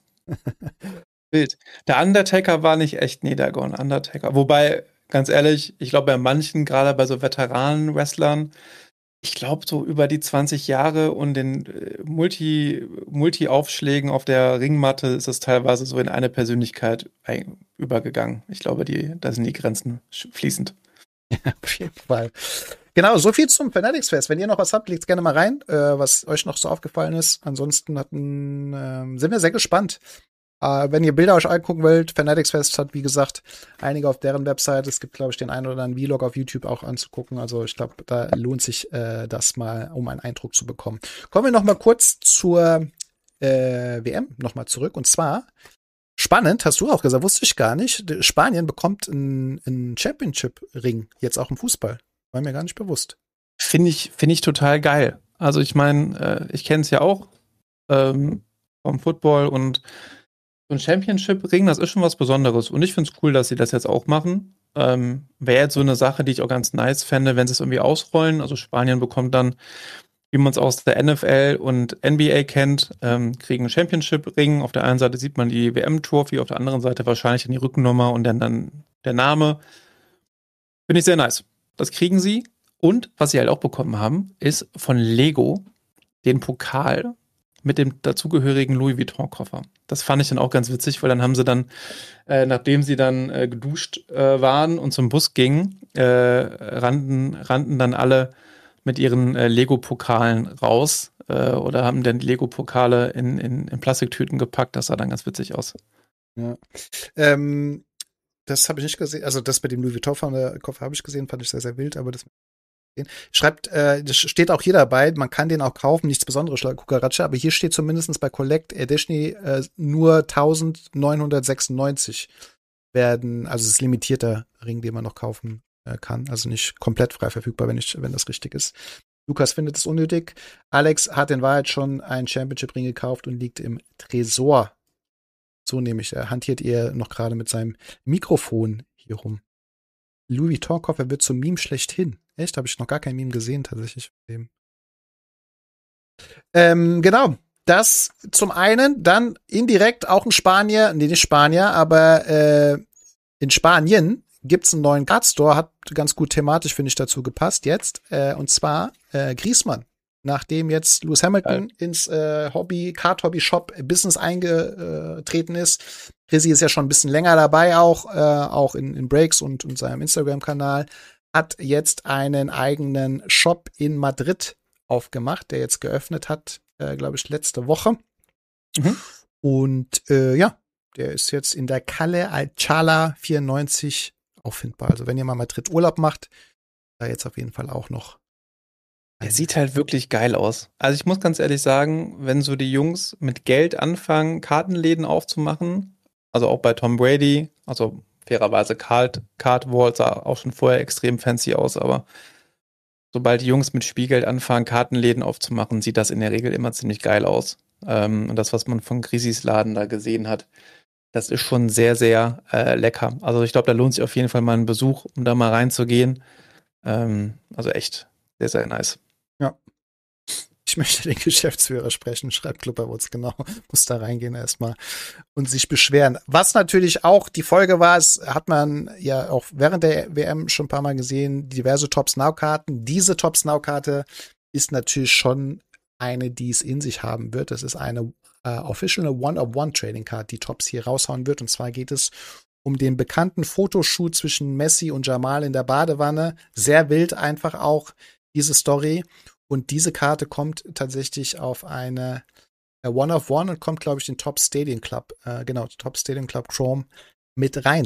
S3: Wild. Der Undertaker war nicht echt Niedergon, Undertaker. Wobei, ganz ehrlich, ich glaube bei manchen, gerade bei so Veteranen-Wrestlern, ich glaube so über die zwanzig Jahre und den äh, Multi, Multi-Aufschlägen auf der Ringmatte ist es teilweise so in eine Persönlichkeit ein, übergegangen. Ich glaube, die, da sind die Grenzen fließend.
S2: Ja, auf jeden Fall. Genau, so viel zum Fanatics Fest. Wenn ihr noch was habt, legt gerne mal rein, äh, was euch noch so aufgefallen ist. Ansonsten hatten, äh, sind wir sehr gespannt. Äh, wenn ihr Bilder euch angucken wollt, Fanatics Fest hat, wie gesagt, einige auf deren Website. Es gibt, glaube ich, den einen oder anderen Vlog auf YouTube auch anzugucken. Also ich glaube, da lohnt sich äh, das mal, um einen Eindruck zu bekommen. Kommen wir noch mal kurz zur äh, W M noch mal zurück. Und zwar, spannend, hast du auch gesagt, wusste ich gar nicht. Spanien bekommt einen, einen Championship-Ring, jetzt auch im Fußball. War mir gar nicht bewusst.
S3: Finde ich, finde ich total geil. Also ich meine, äh, ich kenne es ja auch ähm, vom Football und so ein Championship-Ring, das ist schon was Besonderes. Und ich finde es cool, dass sie das jetzt auch machen. Ähm, Wäre jetzt so eine Sache, die ich auch ganz nice fände, wenn sie es irgendwie ausrollen. Also Spanien bekommt dann, wie man es aus der N F L und N B A kennt, ähm, kriegen einen Championship-Ring. Auf der einen Seite sieht man die W M-Trophy, auf der anderen Seite wahrscheinlich dann die Rückennummer und dann, dann der Name. Finde ich sehr nice. Das kriegen sie. Und was sie halt auch bekommen haben, ist von Lego den Pokal mit dem dazugehörigen Louis Vuitton-Koffer. Das fand ich dann auch ganz witzig, weil dann haben sie dann, äh, nachdem sie dann äh, geduscht äh, waren und zum Bus gingen, äh, rannten, rannten dann alle mit ihren äh, Lego-Pokalen raus äh, oder haben dann die Lego-Pokale in, in, in Plastiktüten gepackt. Das sah dann ganz witzig aus.
S2: Ja. Ähm das habe ich nicht gesehen. Also das mit dem Louis Vuitton von der Koffer habe ich gesehen, fand ich sehr, sehr wild, aber das schreibt, äh, das steht auch hier dabei, man kann den auch kaufen, nichts Besonderes, Kukaracha, aber hier steht zumindest bei Collect Edition äh, nur eintausendneunhundertsechsundneunzig werden, also es ist limitierter Ring, den man noch kaufen äh, kann, also nicht komplett frei verfügbar, wenn ich, wenn das richtig ist. Lukas findet es unnötig. Alex hat in Wahrheit schon einen Championship-Ring gekauft und liegt im Tresor. So nämlich, er hantiert ihr noch gerade mit seinem Mikrofon hier rum. Louis Vuitton-Koffer wird zum Meme schlechthin. Echt? Habe ich noch gar kein Meme gesehen, tatsächlich. Ähm, genau. Das zum einen. Dann indirekt auch ein Spanier, nee, nicht Spanier, aber äh, in Spanien gibt's einen neuen Card-Store. Hat ganz gut thematisch, finde ich, dazu gepasst jetzt. Äh, und zwar äh, Griezmann. Nachdem jetzt Lewis Hamilton ja. ins äh, Hobby, Card-Hobby-Shop-Business eingetreten ist. Chrissy ist ja schon ein bisschen länger dabei auch, äh, auch in, in Breaks und, und seinem Instagram-Kanal. Hat jetzt einen eigenen Shop in Madrid aufgemacht, der jetzt geöffnet hat, äh, glaube ich, letzte Woche. Mhm. Und äh, ja, der ist jetzt in der Calle Alcalá vierundneunzig auffindbar. Also wenn ihr mal Madrid Urlaub macht, da jetzt auf jeden Fall auch noch.
S3: Er sieht halt wirklich geil aus. Also ich muss ganz ehrlich sagen, wenn so die Jungs mit Geld anfangen, Kartenläden aufzumachen, also auch bei Tom Brady, also fairerweise Card, Card Vault sah auch schon vorher extrem fancy aus, aber sobald die Jungs mit Spielgeld anfangen, Kartenläden aufzumachen, sieht das in der Regel immer ziemlich geil aus. Ähm, und das, was man von Grizzys Laden da gesehen hat, das ist schon sehr, sehr äh, lecker. Also ich glaube, da lohnt sich auf jeden Fall mal ein Besuch, um da mal reinzugehen. Ähm, also echt sehr, sehr nice.
S2: Ja. Ich möchte den Geschäftsführer sprechen, schreibt Klubberwutz, genau. Muss da reingehen erstmal und sich beschweren. Was natürlich auch die Folge war, es hat man ja auch während der W M schon ein paar Mal gesehen, diverse Tops-Now-Karten. Diese Tops-Now-Karte ist natürlich schon eine, die es in sich haben wird. Das ist eine äh, Official One-of-One-Trading-Card, die Tops hier raushauen wird. Und zwar geht es um den bekannten Fotoshoot zwischen Messi und Jamal in der Badewanne. Sehr wild einfach auch diese Story. Und diese Karte kommt tatsächlich auf eine One of One und kommt, glaube ich, den Top Stadium Club, äh, genau, Top Stadium Club Chrome mit rein.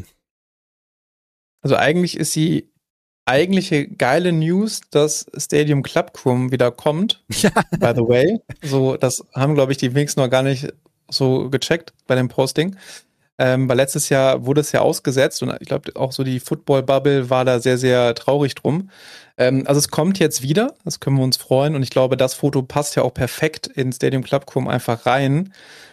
S3: Also eigentlich ist die eigentliche geile News, dass Stadium Club Chrome wieder kommt. Ja. By the way. So, das haben, glaube ich, die wenigsten noch gar nicht so gecheckt bei dem Posting. Ähm, weil letztes Jahr wurde es ja ausgesetzt und ich glaube auch so die Football-Bubble war da sehr, sehr traurig drum. Ähm, also es kommt jetzt wieder, das können wir uns freuen und ich glaube, das Foto passt ja auch perfekt in Stadium Club Chrome einfach rein,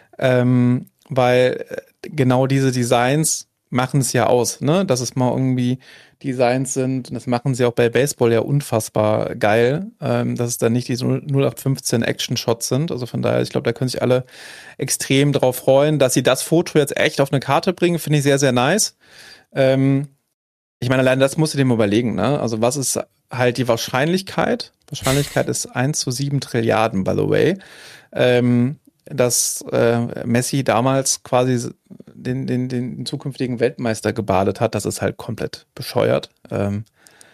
S3: ähm, weil genau diese Designs machen es ja aus, ne? Dass es mal irgendwie Designs sind und das machen sie auch bei Baseball ja unfassbar geil, ähm, dass es dann nicht diese null acht fünfzehn Action-Shots sind, also von daher, ich glaube, da können sich alle extrem drauf freuen, dass sie das Foto jetzt echt auf eine Karte bringen, finde ich sehr, sehr nice. Ähm, ich meine, allein das musst du dir mal überlegen, ne? Also was ist halt die Wahrscheinlichkeit? Wahrscheinlichkeit ist eins zu sieben Trilliarden, by the way. Ähm, dass äh, Messi damals quasi den, den, den zukünftigen Weltmeister gebadet hat, das ist halt komplett bescheuert. Ähm,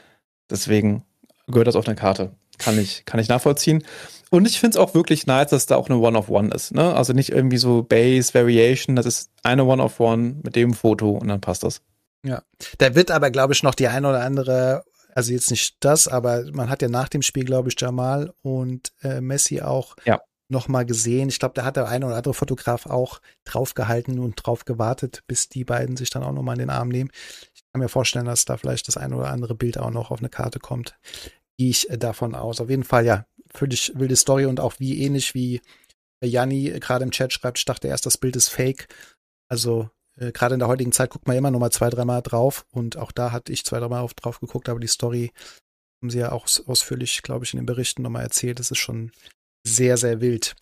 S3: deswegen gehört das auf eine Karte. Kann ich, kann ich nachvollziehen. Und ich finde es auch wirklich nice, dass da auch eine One-of-One ist. Ne? Also nicht irgendwie so Base, Variation, das ist eine One-of-One mit dem Foto und dann passt das.
S2: Ja, da wird aber, glaube ich, noch die eine oder andere, also jetzt nicht das, aber man hat ja nach dem Spiel, glaube ich, Jamal und äh, Messi auch
S3: ja.
S2: noch mal gesehen. Ich glaube, da hat der eine oder andere Fotograf auch drauf gehalten und drauf gewartet, bis die beiden sich dann auch noch mal in den Arm nehmen. Ich kann mir vorstellen, dass da vielleicht das eine oder andere Bild auch noch auf eine Karte kommt. Gehe ich davon aus. Auf jeden Fall, ja, völlig wilde Story und auch wie ähnlich wie Janni gerade im Chat schreibt, ich dachte erst, das Bild ist fake. Also äh, gerade in der heutigen Zeit guckt man immer noch mal zwei, dreimal drauf und auch da hatte ich zwei, dreimal drauf geguckt, aber die Story haben sie ja auch ausführlich, glaube ich, in den Berichten noch mal erzählt. Das ist schon sehr, sehr wild.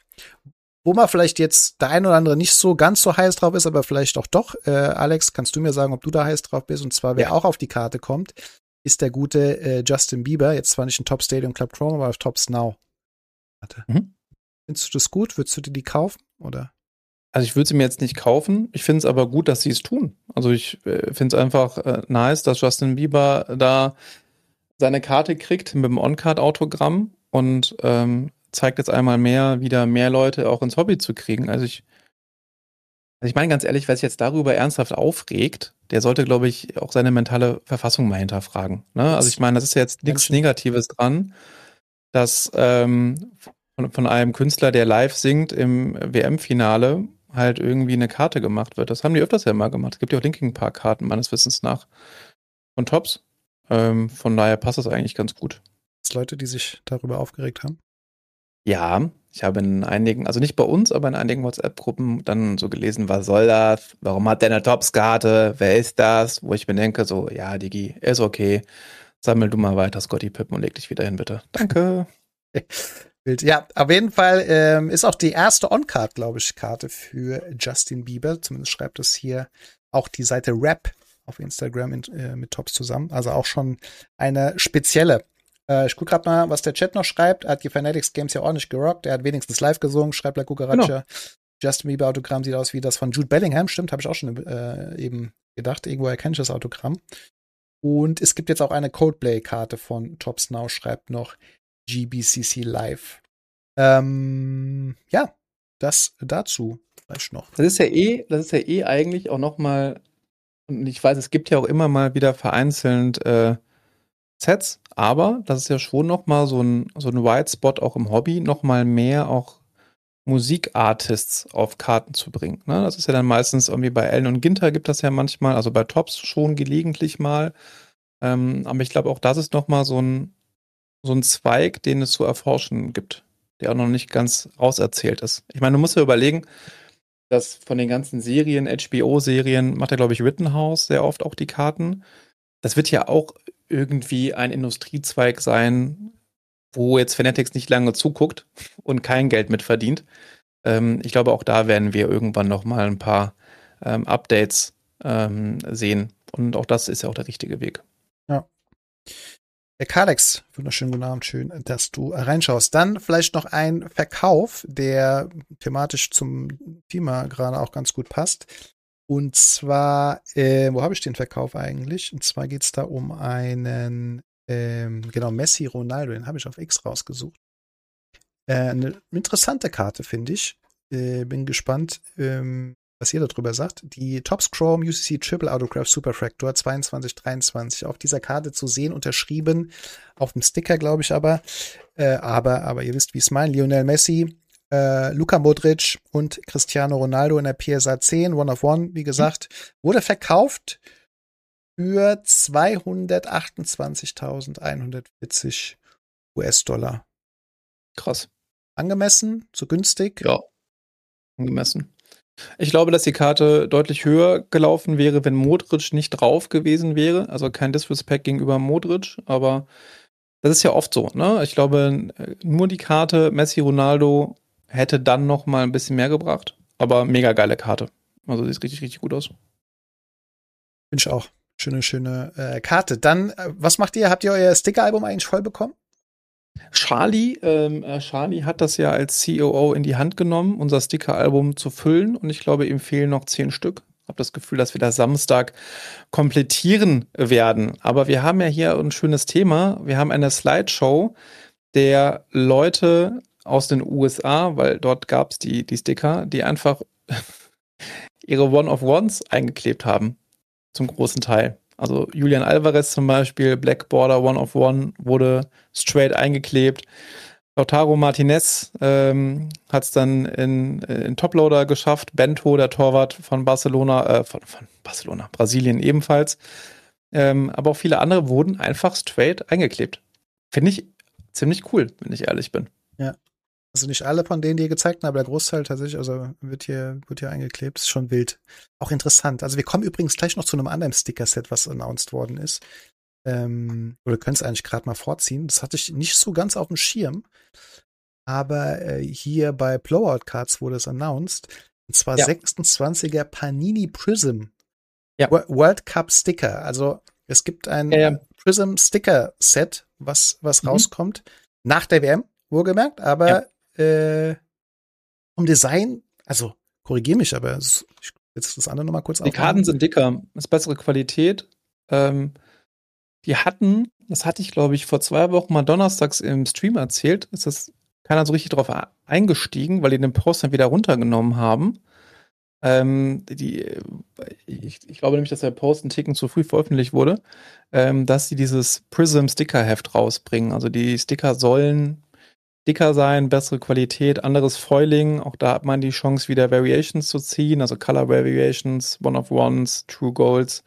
S2: Wo man vielleicht jetzt der ein oder andere nicht so ganz so heiß drauf ist, aber vielleicht auch doch. Äh, Alex, kannst du mir sagen, ob du da heiß drauf bist? Und zwar, wer ja. auch auf die Karte kommt, ist der gute äh, Justin Bieber. Jetzt zwar nicht in Top Stadium Club Chrome, aber auf Tops Now. Warte. Mhm. Findest du das gut? Würdest du dir die kaufen? Oder?
S3: Also ich würde sie mir jetzt nicht kaufen. Ich finde es aber gut, dass sie es tun. Also ich äh, finde es einfach äh, nice, dass Justin Bieber da seine Karte kriegt mit dem On-Card-Autogramm und ähm, zeigt jetzt einmal mehr, wieder mehr Leute auch ins Hobby zu kriegen. Also ich, also ich meine ganz ehrlich, wer sich jetzt darüber ernsthaft aufregt, der sollte, glaube ich, auch seine mentale Verfassung mal hinterfragen. Ne? Also ich meine, das ist ja jetzt nichts Negatives dran, dass ähm, von, von einem Künstler, der live singt im W M-Finale, halt irgendwie eine Karte gemacht wird. Das haben die öfters ja mal gemacht. Es gibt ja auch Linkin Park-Karten, meines Wissens nach, von Tops. Ähm, von daher passt das eigentlich ganz gut.
S2: Gibt es Leute, die sich darüber aufgeregt haben?
S3: Ja, ich habe in einigen, also nicht bei uns, aber in einigen WhatsApp-Gruppen dann so gelesen, was soll das? Warum hat der eine Tops-Karte? Wer ist das? Wo ich mir denke, so, ja, Digi, ist okay. Sammel du mal weiter Scottie Pippen und leg dich wieder hin, bitte. Danke.
S2: Bild. Ja, auf jeden Fall ähm, ist auch die erste On-Card, glaube ich, Karte für Justin Bieber. Zumindest schreibt es hier auch die Seite Rap auf Instagram in, äh, mit Tops zusammen. Also auch schon eine spezielle. Äh, ich gucke gerade mal, was der Chat noch schreibt. Er hat die Fanatics Games ja ordentlich gerockt. Er hat wenigstens live gesungen, schreibt La Cucaracha. Genau. Justin Bieber Autogramm sieht aus wie das von Jude Bellingham. Stimmt, habe ich auch schon äh, eben gedacht. Irgendwo erkenne ich das Autogramm. Und es gibt jetzt auch eine Coldplay-Karte von Tops Now, schreibt noch G B C C Live. Ähm, ja, das dazu vielleicht noch.
S3: Das ist ja eh, das ist ja eh eigentlich auch noch mal, und ich weiß, es gibt ja auch immer mal wieder vereinzelt äh, Sets, aber das ist ja schon noch mal so ein, so ein White Spot auch im Hobby, noch mal mehr auch Musikartists auf Karten zu bringen. Ne? Das ist ja dann meistens irgendwie bei Ellen und Ginter gibt das ja manchmal, also bei Tops schon gelegentlich mal. Ähm, aber ich glaube auch, das ist noch mal so ein, so ein Zweig, den es zu erforschen gibt, der auch noch nicht ganz auserzählt ist. Ich meine, du musst ja überlegen, dass von den ganzen Serien, H B O-Serien, macht ja, glaube ich, Rittenhouse sehr oft auch die Karten. Das wird ja auch irgendwie ein Industriezweig sein, wo jetzt Fanatics nicht lange zuguckt und kein Geld mit verdient. Ähm, ich glaube, auch da werden wir irgendwann noch mal ein paar ähm, Updates ähm, sehen. Und auch das ist ja auch der richtige Weg.
S2: Ja. Der Kalex, wunderschönen guten Abend, schön, dass du reinschaust. Dann vielleicht noch ein Verkauf, der thematisch zum Thema gerade auch ganz gut passt. Und zwar, äh, wo habe ich den Verkauf eigentlich? Und zwar geht es da um einen, ähm, genau, Messi Ronaldo, den habe ich auf X rausgesucht. Äh, eine interessante Karte, finde ich. Äh, bin gespannt, ähm, was ihr darüber sagt. Die Topps Chrome U C C Triple Autograph Superfractor zweiundzwanzig dreiundzwanzig auf dieser Karte zu sehen, unterschrieben, auf dem Sticker, glaube ich, aber, äh, aber, aber ihr wisst, wie es meint, Lionel Messi, äh, Luka Modric und Cristiano Ronaldo in der P S A zehn, One of One, wie gesagt, wurde verkauft für zweihundertachtundzwanzigtausendeinhundertvierzig U S-Dollar.
S3: Krass.
S2: Angemessen? Zu günstig?
S3: Ja, angemessen. Ich glaube, dass die Karte deutlich höher gelaufen wäre, wenn Modric nicht drauf gewesen wäre. Also kein Disrespect gegenüber Modric, aber das ist ja oft so, ne? Ich glaube, nur die Karte Messi Ronaldo hätte dann noch mal ein bisschen mehr gebracht, aber mega geile Karte. Also sieht richtig, richtig gut aus.
S2: Finde ich auch. Schöne, schöne äh, Karte. Dann, äh, was macht ihr? Habt ihr euer Sticker-Album eigentlich voll bekommen?
S3: Charlie, ähm, äh, Charlie hat das ja als C O O in die Hand genommen, unser Sticker-Album zu füllen, und ich glaube, ihm fehlen noch zehn Stück. Ich habe das Gefühl, dass wir das Samstag komplettieren werden. Aber wir haben ja hier ein schönes Thema. Wir haben eine Slideshow der Leute aus den U S A, weil dort gab es die, die Sticker, die einfach ihre One-of-Ones eingeklebt haben, zum großen Teil. Also Julian Alvarez zum Beispiel, Black Border One of One, wurde straight eingeklebt. Lautaro Martinez ähm, hat es dann in, in Toploader geschafft. Bento, der Torwart von Barcelona, äh, von, von Barcelona, Brasilien ebenfalls. Ähm, aber auch viele andere wurden einfach straight eingeklebt. Finde ich ziemlich cool, wenn ich ehrlich bin.
S2: Ja. Also nicht alle von denen, die ihr gezeigt habt, aber der Großteil tatsächlich, also wird hier, wird hier eingeklebt. Ist schon wild. Auch interessant. Also wir kommen übrigens gleich noch zu einem anderen Sticker-Set, was announced worden ist. Ähm, oder könnt es eigentlich gerade mal vorziehen. Das hatte ich nicht so ganz auf dem Schirm. Aber äh, hier bei Blowout Cards wurde es announced. Und zwar ja. sechsundzwanziger Panini Prism. Ja. World Cup Sticker. Also es gibt ein ja, ja. Prism Sticker Set, was, was mhm. rauskommt. Nach der W M, wohlgemerkt. Aber ja. Äh, vom Design, also korrigier mich, aber es, ich jetzt das andere nochmal kurz
S3: auf. Die Karten sind dicker, ist bessere Qualität. Ähm, die hatten, das hatte ich glaube ich vor zwei Wochen mal donnerstags im Stream erzählt, ist das keiner so richtig drauf eingestiegen, weil die den Post dann wieder runtergenommen haben. Ähm, die, ich, ich glaube nämlich, dass der Post einen Ticken zu früh veröffentlicht wurde, ähm, dass sie dieses Prism-Sticker-Heft rausbringen. Also die Sticker sollen dicker sein, bessere Qualität, anderes Foiling. Auch da hat man die Chance, wieder Variations zu ziehen, also Color Variations, One-of-Ones, True Golds.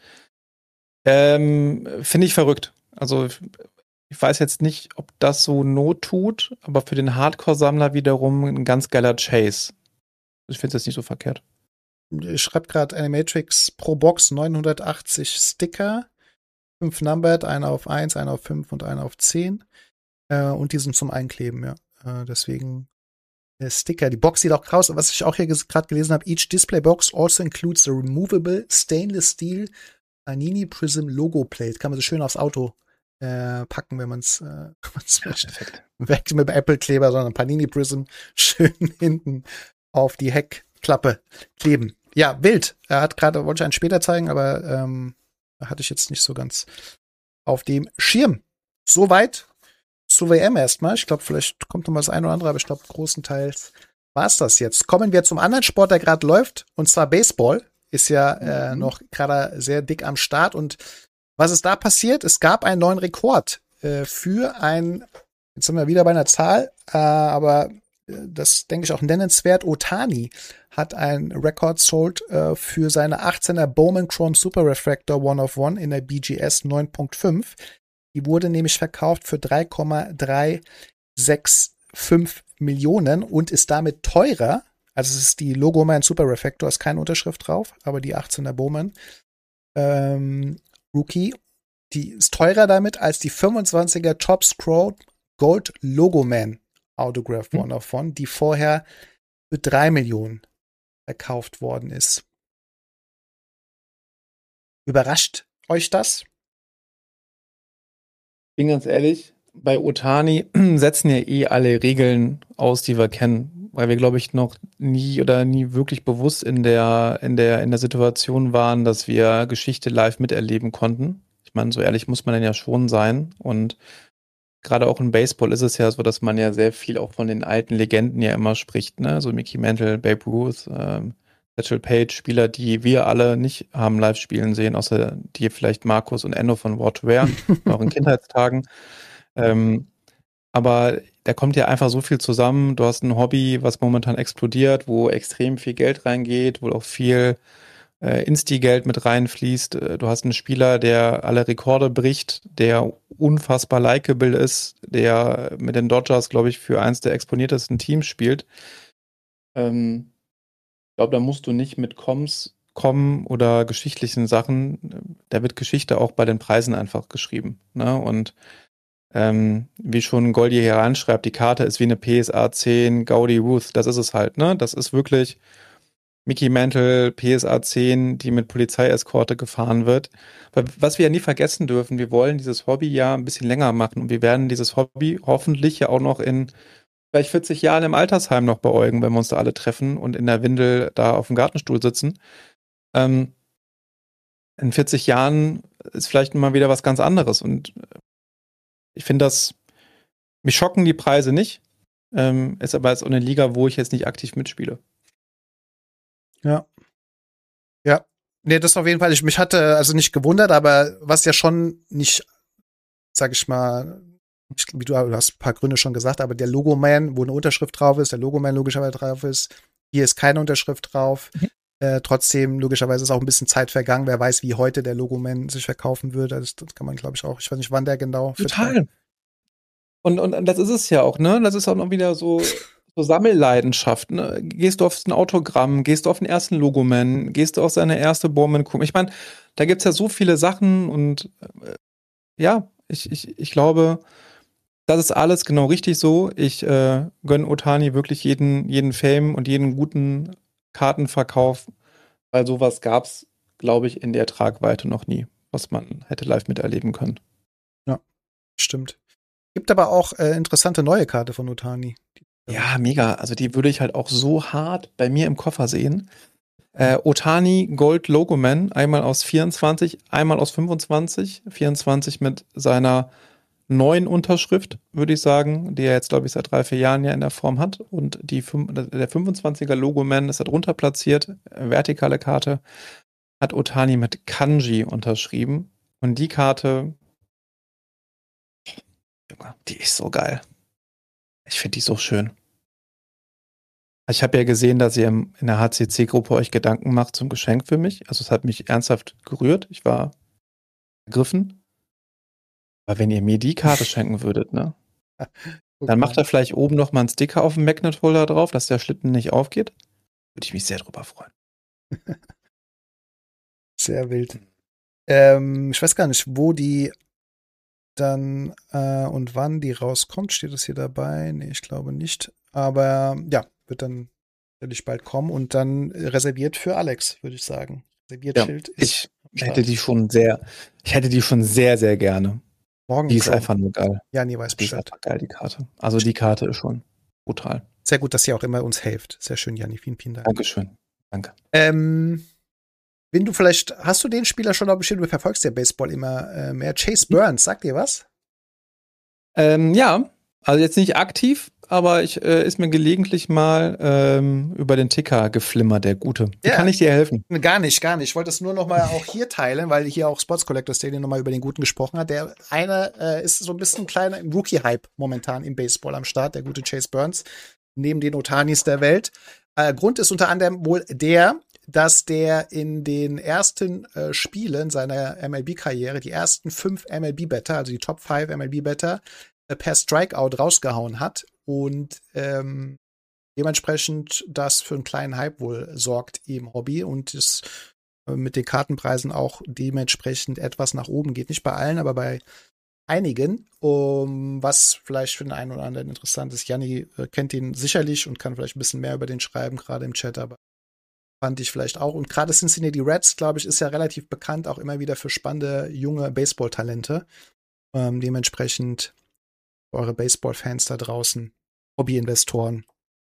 S3: Ähm, finde ich verrückt. Also ich weiß jetzt nicht, ob das so Not tut, aber für den Hardcore-Sammler wiederum ein ganz geiler Chase. Ich finde es jetzt nicht so verkehrt.
S2: Ich schreibe gerade Animatrix pro Box neunhundertachtzig Sticker, fünf numbered, einer auf eins, einer auf fünf und einer auf zehn. Äh, und die sind zum Einkleben, ja. Äh, deswegen der Sticker. Die Box sieht auch krass aus. Was ich auch hier gerade gelesen habe, each display box also includes a removable stainless steel Panini Prism Logo Plate. Kann man so schön aufs Auto äh, packen, wenn man es äh, möchte. Weg mit dem Apple-Kleber, sondern Panini Prism schön hinten auf die Heckklappe kleben. Ja, wild. Er hat gerade, wollte ich einen später zeigen, aber ähm, hatte ich jetzt nicht so ganz auf dem Schirm. Soweit zur W M erstmal. Ich glaube, vielleicht kommt noch mal das ein oder andere, aber ich glaube, großenteils war es das jetzt. Kommen wir zum anderen Sport, der gerade läuft, und zwar Baseball. Ist ja äh, mhm. noch gerade sehr dick am Start. Und was ist da passiert? Es gab einen neuen Rekord äh, für ein, jetzt sind wir wieder bei einer Zahl, äh, aber äh, das denke ich auch nennenswert. Ohtani hat einen Rekord sold äh, für seine achtzehner Bowman Chrome Super Refractor One of One in der B G S neun Punkt fünf. Die wurde nämlich verkauft für drei Komma drei sechs fünf Millionen und ist damit teurer. Also es ist die Logoman Super Refractor, ist keine Unterschrift drauf, aber die achtzehner Bowman ähm, Rookie, die ist teurer damit als die fünfundzwanziger Top Scroll Gold Logoman Autograph hm. One of One, die vorher für drei Millionen verkauft worden ist. Überrascht euch das?
S3: Ich bin ganz ehrlich, bei Ohtani setzen ja eh alle Regeln aus, die wir kennen, weil wir, glaube ich, noch nie oder nie wirklich bewusst in der, in der, in der Situation waren, dass wir Geschichte live miterleben konnten. Ich meine, so ehrlich muss man dann ja schon sein. Und gerade auch im Baseball ist es ja so, dass man ja sehr viel auch von den alten Legenden ja immer spricht, ne? So Mickey Mantle, Babe Ruth, ähm, Satchel Paige, Spieler, die wir alle nicht haben live spielen sehen, außer die vielleicht Markus und Enno von War to Wear, auch in Kindheitstagen. Ähm, aber da kommt ja einfach so viel zusammen. Du hast ein Hobby, was momentan explodiert, wo extrem viel Geld reingeht, wo auch viel äh, Insti-Geld mit reinfließt. Du hast einen Spieler, der alle Rekorde bricht, der unfassbar likable ist, der mit den Dodgers, glaube ich, für eins der exponiertesten Teams spielt. Ähm, ich glaube, da musst du nicht mit Comms kommen oder geschichtlichen Sachen. Da wird Geschichte auch bei den Preisen einfach geschrieben, ne? Und Ähm, wie schon Goldie hier reinschreibt, die Karte ist wie eine P S A zehn Gaudi Ruth, das ist es halt, ne? Das ist wirklich Mickey Mantle, P S A zehn, die mit Polizeieskorte gefahren wird. Was wir ja nie vergessen dürfen, wir wollen dieses Hobby ja ein bisschen länger machen und wir werden dieses Hobby hoffentlich ja auch noch in vielleicht vierzig Jahren im Altersheim noch beäugen, wenn wir uns da alle treffen und in der Windel da auf dem Gartenstuhl sitzen. Ähm, in vierzig Jahren ist vielleicht mal wieder was ganz anderes und ich finde das, mich schocken die Preise nicht, ähm, ist aber jetzt auch eine Liga, wo ich jetzt nicht aktiv mitspiele.
S2: Ja. Ja. Nee, das auf jeden Fall. Ich mich hatte also nicht gewundert, aber was ja schon nicht, sag ich mal, wie du, du hast ein paar Gründe schon gesagt, aber der Logoman, wo eine Unterschrift drauf ist, der Logoman logischerweise drauf ist, hier ist keine Unterschrift drauf. Mhm. Äh, trotzdem, logischerweise ist auch ein bisschen Zeit vergangen. Wer weiß, wie heute der Logoman sich verkaufen würde. Das, das kann man, glaube ich, auch. Ich weiß nicht, wann der genau.
S3: Total. Und, und das ist es ja auch, ne? Das ist auch noch wieder so, so Sammelleidenschaft, ne? Gehst du auf ein Autogramm, gehst du auf den ersten Logoman, gehst du auf seine erste Bowman. Ich meine, da gibt's ja so viele Sachen und äh, ja, ich, ich, ich glaube, das ist alles genau richtig so. Ich äh, gönne Ohtani wirklich jeden, jeden Fame und jeden guten Kartenverkauf, weil sowas gab's, glaube ich, in der Tragweite noch nie, was man hätte live miterleben können.
S2: Ja, stimmt. Gibt aber auch äh, interessante neue Karte von Ohtani.
S3: Ja, mega. Also die würde ich halt auch so hart bei mir im Koffer sehen. Äh, Ohtani Gold Logoman, einmal aus vierundzwanzig, einmal aus fünfundzwanzig. vierundzwanzig mit seiner neuen Unterschrift, würde ich sagen, die er jetzt, glaube ich, seit drei, vier Jahren ja in der Form hat. Und die, der fünfundzwanziger Logo-Man ist da drunter platziert, vertikale Karte, hat Ohtani mit Kanji unterschrieben. Und die Karte, die ist so geil. Ich finde die so schön. Ich habe ja gesehen, dass ihr in der H C C-Gruppe euch Gedanken macht zum Geschenk für mich. Also es hat mich ernsthaft gerührt. Ich war ergriffen. Aber wenn ihr mir die Karte schenken würdet, ne? Dann macht er vielleicht oben noch mal einen Sticker auf dem Magnet-Holder drauf, dass der Schlitten nicht aufgeht. Würde ich mich sehr drüber freuen.
S2: Sehr wild. Ähm, ich weiß gar nicht, wo die dann äh, und wann die rauskommt. Steht das hier dabei? Nee, ich glaube nicht. Aber ja, wird dann natürlich bald kommen und dann reserviert für Alex, würde ich sagen. Reserviert
S3: ja,
S2: Schild
S3: ist ich hätte die schon sehr, ich hätte die schon sehr, sehr gerne.
S2: Morgen
S3: die ist schon. Einfach nur geil.
S2: Ja, nee, weiß
S3: die Bescheid. Ist einfach geil, die Karte. Also die Karte ist schon brutal.
S2: Sehr gut, dass ihr auch immer uns helft. Sehr schön, Janni. Vielen, vielen Dank.
S3: Dankeschön. Danke.
S2: Ähm, wenn du vielleicht, hast du den Spieler schon noch bestimmt, du verfolgst ja Baseball immer äh, mehr. Chase Burns, sagt dir was?
S3: Ähm, ja, also jetzt nicht aktiv, aber ich äh, ist mir gelegentlich mal ähm, über den Ticker geflimmert, der Gute. Wie ja. kann ich dir helfen?
S2: Gar nicht, gar nicht. Ich wollte es nur noch mal auch hier teilen, weil hier auch Sports Collector Stadium noch mal über den Guten gesprochen hat. Der eine äh, ist so ein bisschen kleiner im Rookie-Hype momentan im Baseball am Start, der gute Chase Burns, neben den Ohtanis der Welt. Äh, Grund ist unter anderem wohl der, dass der in den ersten äh, Spielen seiner M L B-Karriere die ersten fünf M L B-Better, also die Top fünf M L B-Better, äh, per Strikeout rausgehauen hat und ähm, dementsprechend das für einen kleinen Hype wohl sorgt im Hobby und es äh, mit den Kartenpreisen auch dementsprechend etwas nach oben geht. Nicht bei allen, aber bei einigen, um, was vielleicht für den einen oder anderen interessant ist. Janni äh, kennt ihn sicherlich und kann vielleicht ein bisschen mehr über den schreiben, gerade im Chat, aber fand ich vielleicht auch. Und gerade Cincinnati Reds, glaube ich, ist ja relativ bekannt, auch immer wieder für spannende, junge Baseball-Talente. Ähm, dementsprechend eure Baseball-Fans da draußen, Hobby-Investoren,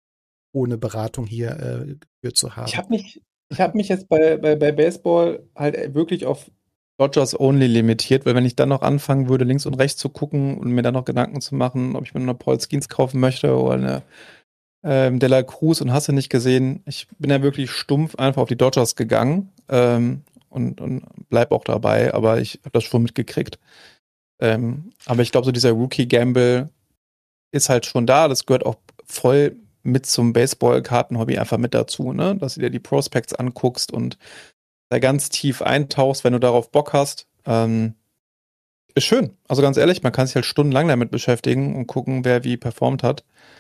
S2: ohne Beratung hier äh, geführt zu haben.
S3: Ich habe mich, ich hab mich jetzt bei, bei, bei Baseball halt wirklich auf Dodgers Only limitiert, weil wenn ich dann noch anfangen würde, links und rechts zu gucken und mir dann noch Gedanken zu machen, ob ich mir noch eine Paul Skeens kaufen möchte oder eine ähm, De La Cruz und hast du nicht gesehen, ich bin ja wirklich stumpf einfach auf die Dodgers gegangen ähm, und, und bleib auch dabei, aber ich habe das schon mitgekriegt. Ähm, aber ich glaube, so dieser Rookie-Gamble ist halt schon da, das gehört auch voll mit zum Baseball-Karten-Hobby einfach mit dazu, ne? Dass du dir die Prospects anguckst und da ganz tief eintauchst, wenn du darauf Bock hast. Ähm, ist schön. Also ganz ehrlich, man kann sich halt stundenlang damit beschäftigen und gucken, wer wie performt hat.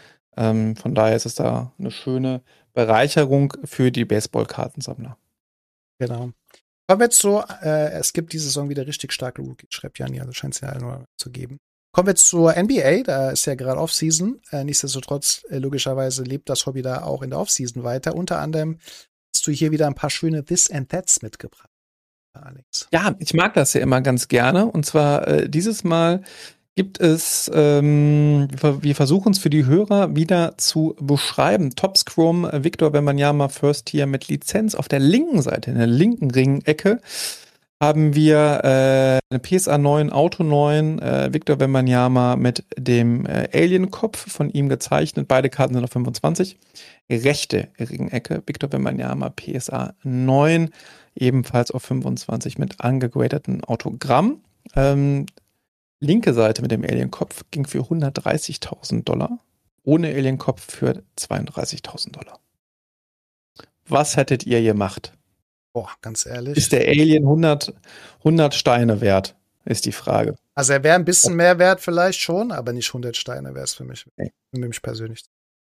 S3: Ähm, von daher ist es da eine schöne Bereicherung für die Baseball-Kartensammler.
S2: Genau. Kommen wir jetzt so, äh, es gibt diese Saison wieder richtig starke Rookies, schreibt Janni, also scheint es ja nur zu geben. Kommen wir jetzt zur N B A, da ist ja gerade Offseason. Äh, nichtsdestotrotz, äh, logischerweise lebt das Hobby da auch in der Offseason weiter. Unter anderem hast du hier wieder ein paar schöne This and That's mitgebracht, Alex.
S3: Ja, ich mag das ja immer ganz gerne. Und zwar äh, dieses Mal gibt es, ähm, wir versuchen es für die Hörer wieder zu beschreiben. Top Scrum, Victor Wembanyama First Tier mit Lizenz. Auf der linken Seite, in der linken Ringecke, haben wir äh, eine P S A neun, Auto neun, äh, Victor Wembanyama mit dem äh, Alien-Kopf von ihm gezeichnet. Beide Karten sind auf fünfundzwanzig. Rechte Ringecke, Victor Wembanyama P S A neun, ebenfalls auf fünfundzwanzig mit angegradeten Autogramm. Ähm, linke Seite mit dem Alien-Kopf ging für hundertdreißigtausend Dollar, ohne Alien-Kopf für zweiunddreißigtausend Dollar. Was hättet ihr gemacht?
S2: Boah, ganz ehrlich.
S3: Ist der Alien hundert, hundert Steine wert, ist die Frage.
S2: Also er wäre ein bisschen mehr wert vielleicht schon, aber nicht hundert Steine wäre es für mich. Okay. Für mich persönlich.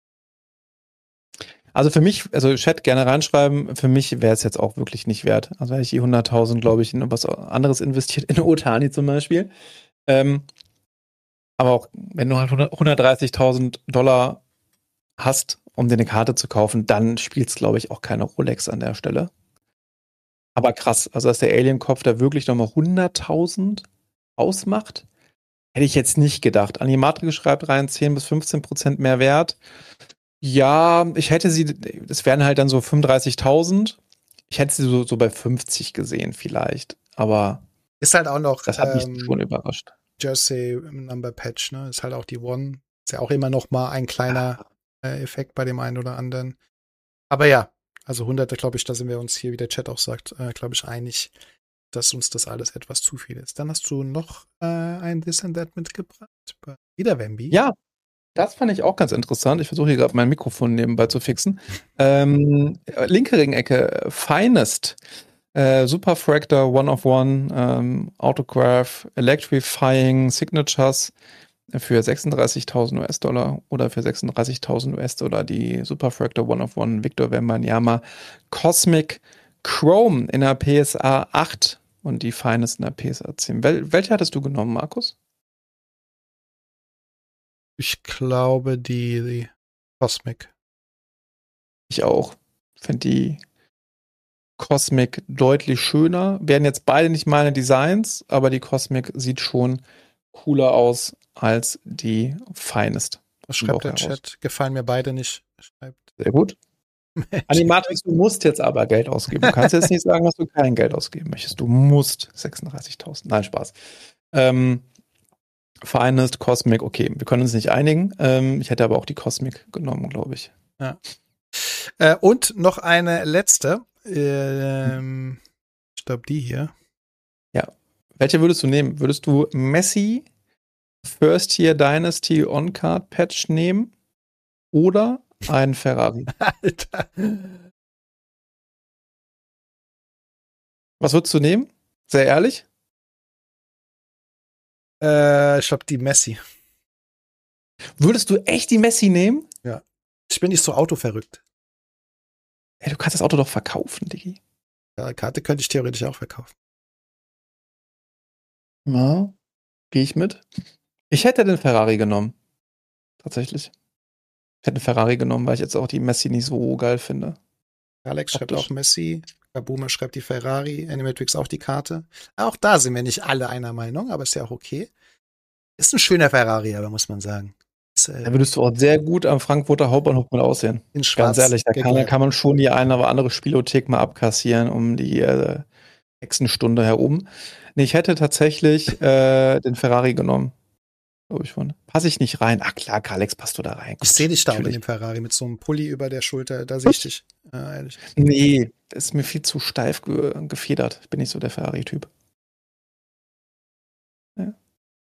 S3: Also für mich, also Chat gerne reinschreiben, für mich wäre es jetzt auch wirklich nicht wert. Also hätte ich die hunderttausend, glaube ich, in was anderes investiert, in Ohtani zum Beispiel. Ähm, aber auch, wenn du halt hundertdreißigtausend Dollar hast, um dir eine Karte zu kaufen, dann spielt es, glaube ich, auch keine Rolex an der Stelle. Aber krass, also dass der Alien-Kopf da wirklich nochmal hunderttausend ausmacht, hätte ich jetzt nicht gedacht. Animatrix schreibt rein, zehn bis fünfzehn Prozent mehr wert. Ja, ich hätte sie, das wären halt dann so fünfunddreißigtausend. Ich hätte sie so, so bei fünfzig gesehen vielleicht, aber
S2: ist halt auch noch,
S3: das hat mich
S2: ähm,
S3: schon überrascht.
S2: Jersey Number Patch, ne? Ist halt auch die One. Ist ja auch immer noch mal ein kleiner äh, Effekt bei dem einen oder anderen. Aber ja, also hunderte, glaube ich, da sind wir uns hier, wie der Chat auch sagt, äh, glaube ich, einig, dass uns das alles etwas zu viel ist. Dann hast du noch äh, ein This and That mitgebracht. Wieder Wemby.
S3: Ja, das fand ich auch ganz interessant. Ich versuche hier gerade mein Mikrofon nebenbei zu fixen. Ähm, linke Ringecke, Finest. Äh, Superfractor, One of One, ähm, Autograph, Electrifying Signatures für sechsunddreißigtausend US-Dollar oder für sechsunddreißigtausend US-Dollar die Superfractor One of One Victor Wembanyama Cosmic Chrome in der P S A acht und die Finest in der P S A zehn. Wel- welche hattest du genommen, Markus?
S2: Ich glaube, die, die Cosmic.
S3: Ich auch. Finde die Cosmic deutlich schöner. Werden jetzt beide nicht meine Designs, aber die Cosmic sieht schon cooler aus als die Finest.
S2: Was schreibt der
S3: heraus.
S2: Chat? Gefallen mir beide nicht. Schreibt
S3: Sehr gut. Animatrix, du musst jetzt aber Geld ausgeben. Du kannst jetzt nicht sagen, dass du kein Geld ausgeben möchtest. Du musst sechsunddreißigtausend. Nein, Spaß. Ähm, Finest, Cosmic, okay. Wir können uns nicht einigen. Ähm, ich hätte aber auch die Cosmic genommen, glaube ich.
S2: Ja. Äh, und noch eine letzte. Ähm, ich glaube, die hier.
S3: Welche würdest du nehmen? Würdest du Messi First Year Dynasty On-Card Patch nehmen oder einen Ferrari?
S2: Alter.
S3: Was würdest du nehmen? Sehr ehrlich?
S2: Äh, ich glaube, die Messi.
S3: Würdest du echt die Messi nehmen?
S2: Ja. Ich bin nicht so autoverrückt.
S3: Ey, du kannst das Auto doch verkaufen, Diggi.
S2: Ja, Karte könnte ich theoretisch auch verkaufen.
S3: Ja, gehe ich mit. Ich hätte den Ferrari genommen. Tatsächlich. Ich hätte den Ferrari genommen, weil ich jetzt auch die Messi nicht so geil finde.
S2: Alex schreibt
S3: Optisch.
S2: auch Messi. Kabuma schreibt die Ferrari. Animatrix auch die Karte. Auch da sind wir nicht alle einer Meinung, aber ist ja auch okay. Ist ein schöner Ferrari, aber muss man sagen. Ist, äh,
S3: Da würdest du auch sehr gut am Frankfurter Hauptbahnhof mal aussehen.
S2: in Schwarz.
S3: Ganz ehrlich, da kann,
S2: Genau.
S3: kann man schon die eine oder andere Spielothek mal abkassieren um die äh, Hexenstunde herum. Nee, ich hätte tatsächlich äh, den Ferrari genommen. Glaube ich schon. Passe ich nicht rein? Ach klar, Alex, passt du da rein.
S2: Ich sehe dich da auch in
S3: Natürlich.
S2: dem Ferrari mit so einem Pulli über der Schulter. Da sehe ich dich. Äh, ehrlich.
S3: Nee, das ist mir viel zu steif ge gefedert. Ich bin nicht so der Ferrari-Typ. Ja.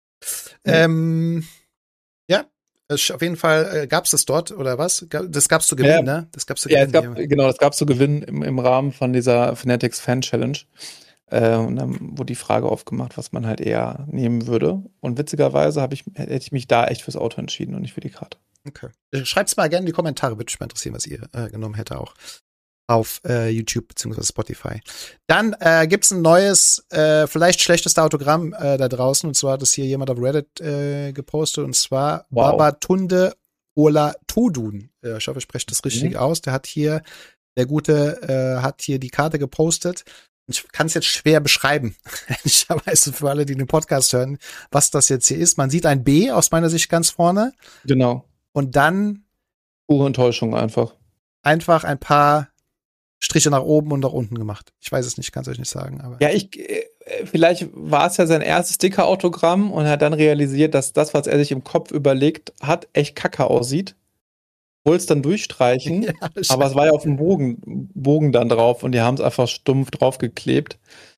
S2: Ähm, ja, es- auf jeden Fall äh, gab es das dort, oder was? Ga- Das gab's zu gewinnen,
S3: Ja.
S2: ne? Das gab's zu
S3: Ja, es
S2: gewinnen.
S3: gab, genau, das gab es zu gewinnen im, im Rahmen von dieser Fanatics Fan Challenge. Äh, und dann wurde die Frage aufgemacht, was man halt eher nehmen würde. Und witzigerweise habe ich, hätte ich mich da echt fürs Auto entschieden und nicht für die Karte.
S2: Okay. Schreibt's mal gerne in die Kommentare, würde mich mal interessieren, was ihr äh, genommen hätte auch auf äh, YouTube bzw. Spotify. Dann äh, gibt's ein neues, äh, vielleicht schlechteste Autogramm äh, da draußen, und zwar hat das hier jemand auf Reddit äh, gepostet, und zwar
S3: Wow.
S2: Babatunde Ola Todun. Äh, ich hoffe, ich spreche das richtig
S3: Mhm.
S2: aus. Der hat hier, der Gute äh, hat hier die Karte gepostet. Ich kann es jetzt schwer beschreiben, ehrlicherweise für alle, die den Podcast hören, was das jetzt hier ist. Man sieht ein B aus meiner Sicht ganz vorne
S3: Genau.
S2: und dann
S3: Pure Enttäuschung einfach.
S2: einfach ein paar Striche nach oben und nach unten gemacht. Ich weiß es nicht, kann es euch nicht sagen. Aber
S3: Ja, ich, äh, vielleicht war es ja sein erstes Sticker-Autogramm und hat dann realisiert, dass das, was er sich im Kopf überlegt hat, echt kacke aussieht. Wollte es dann durchstreichen,
S2: Ja,
S3: aber es war ja auf dem Bogen, Bogen dann drauf und die haben es einfach stumpf draufgeklebt.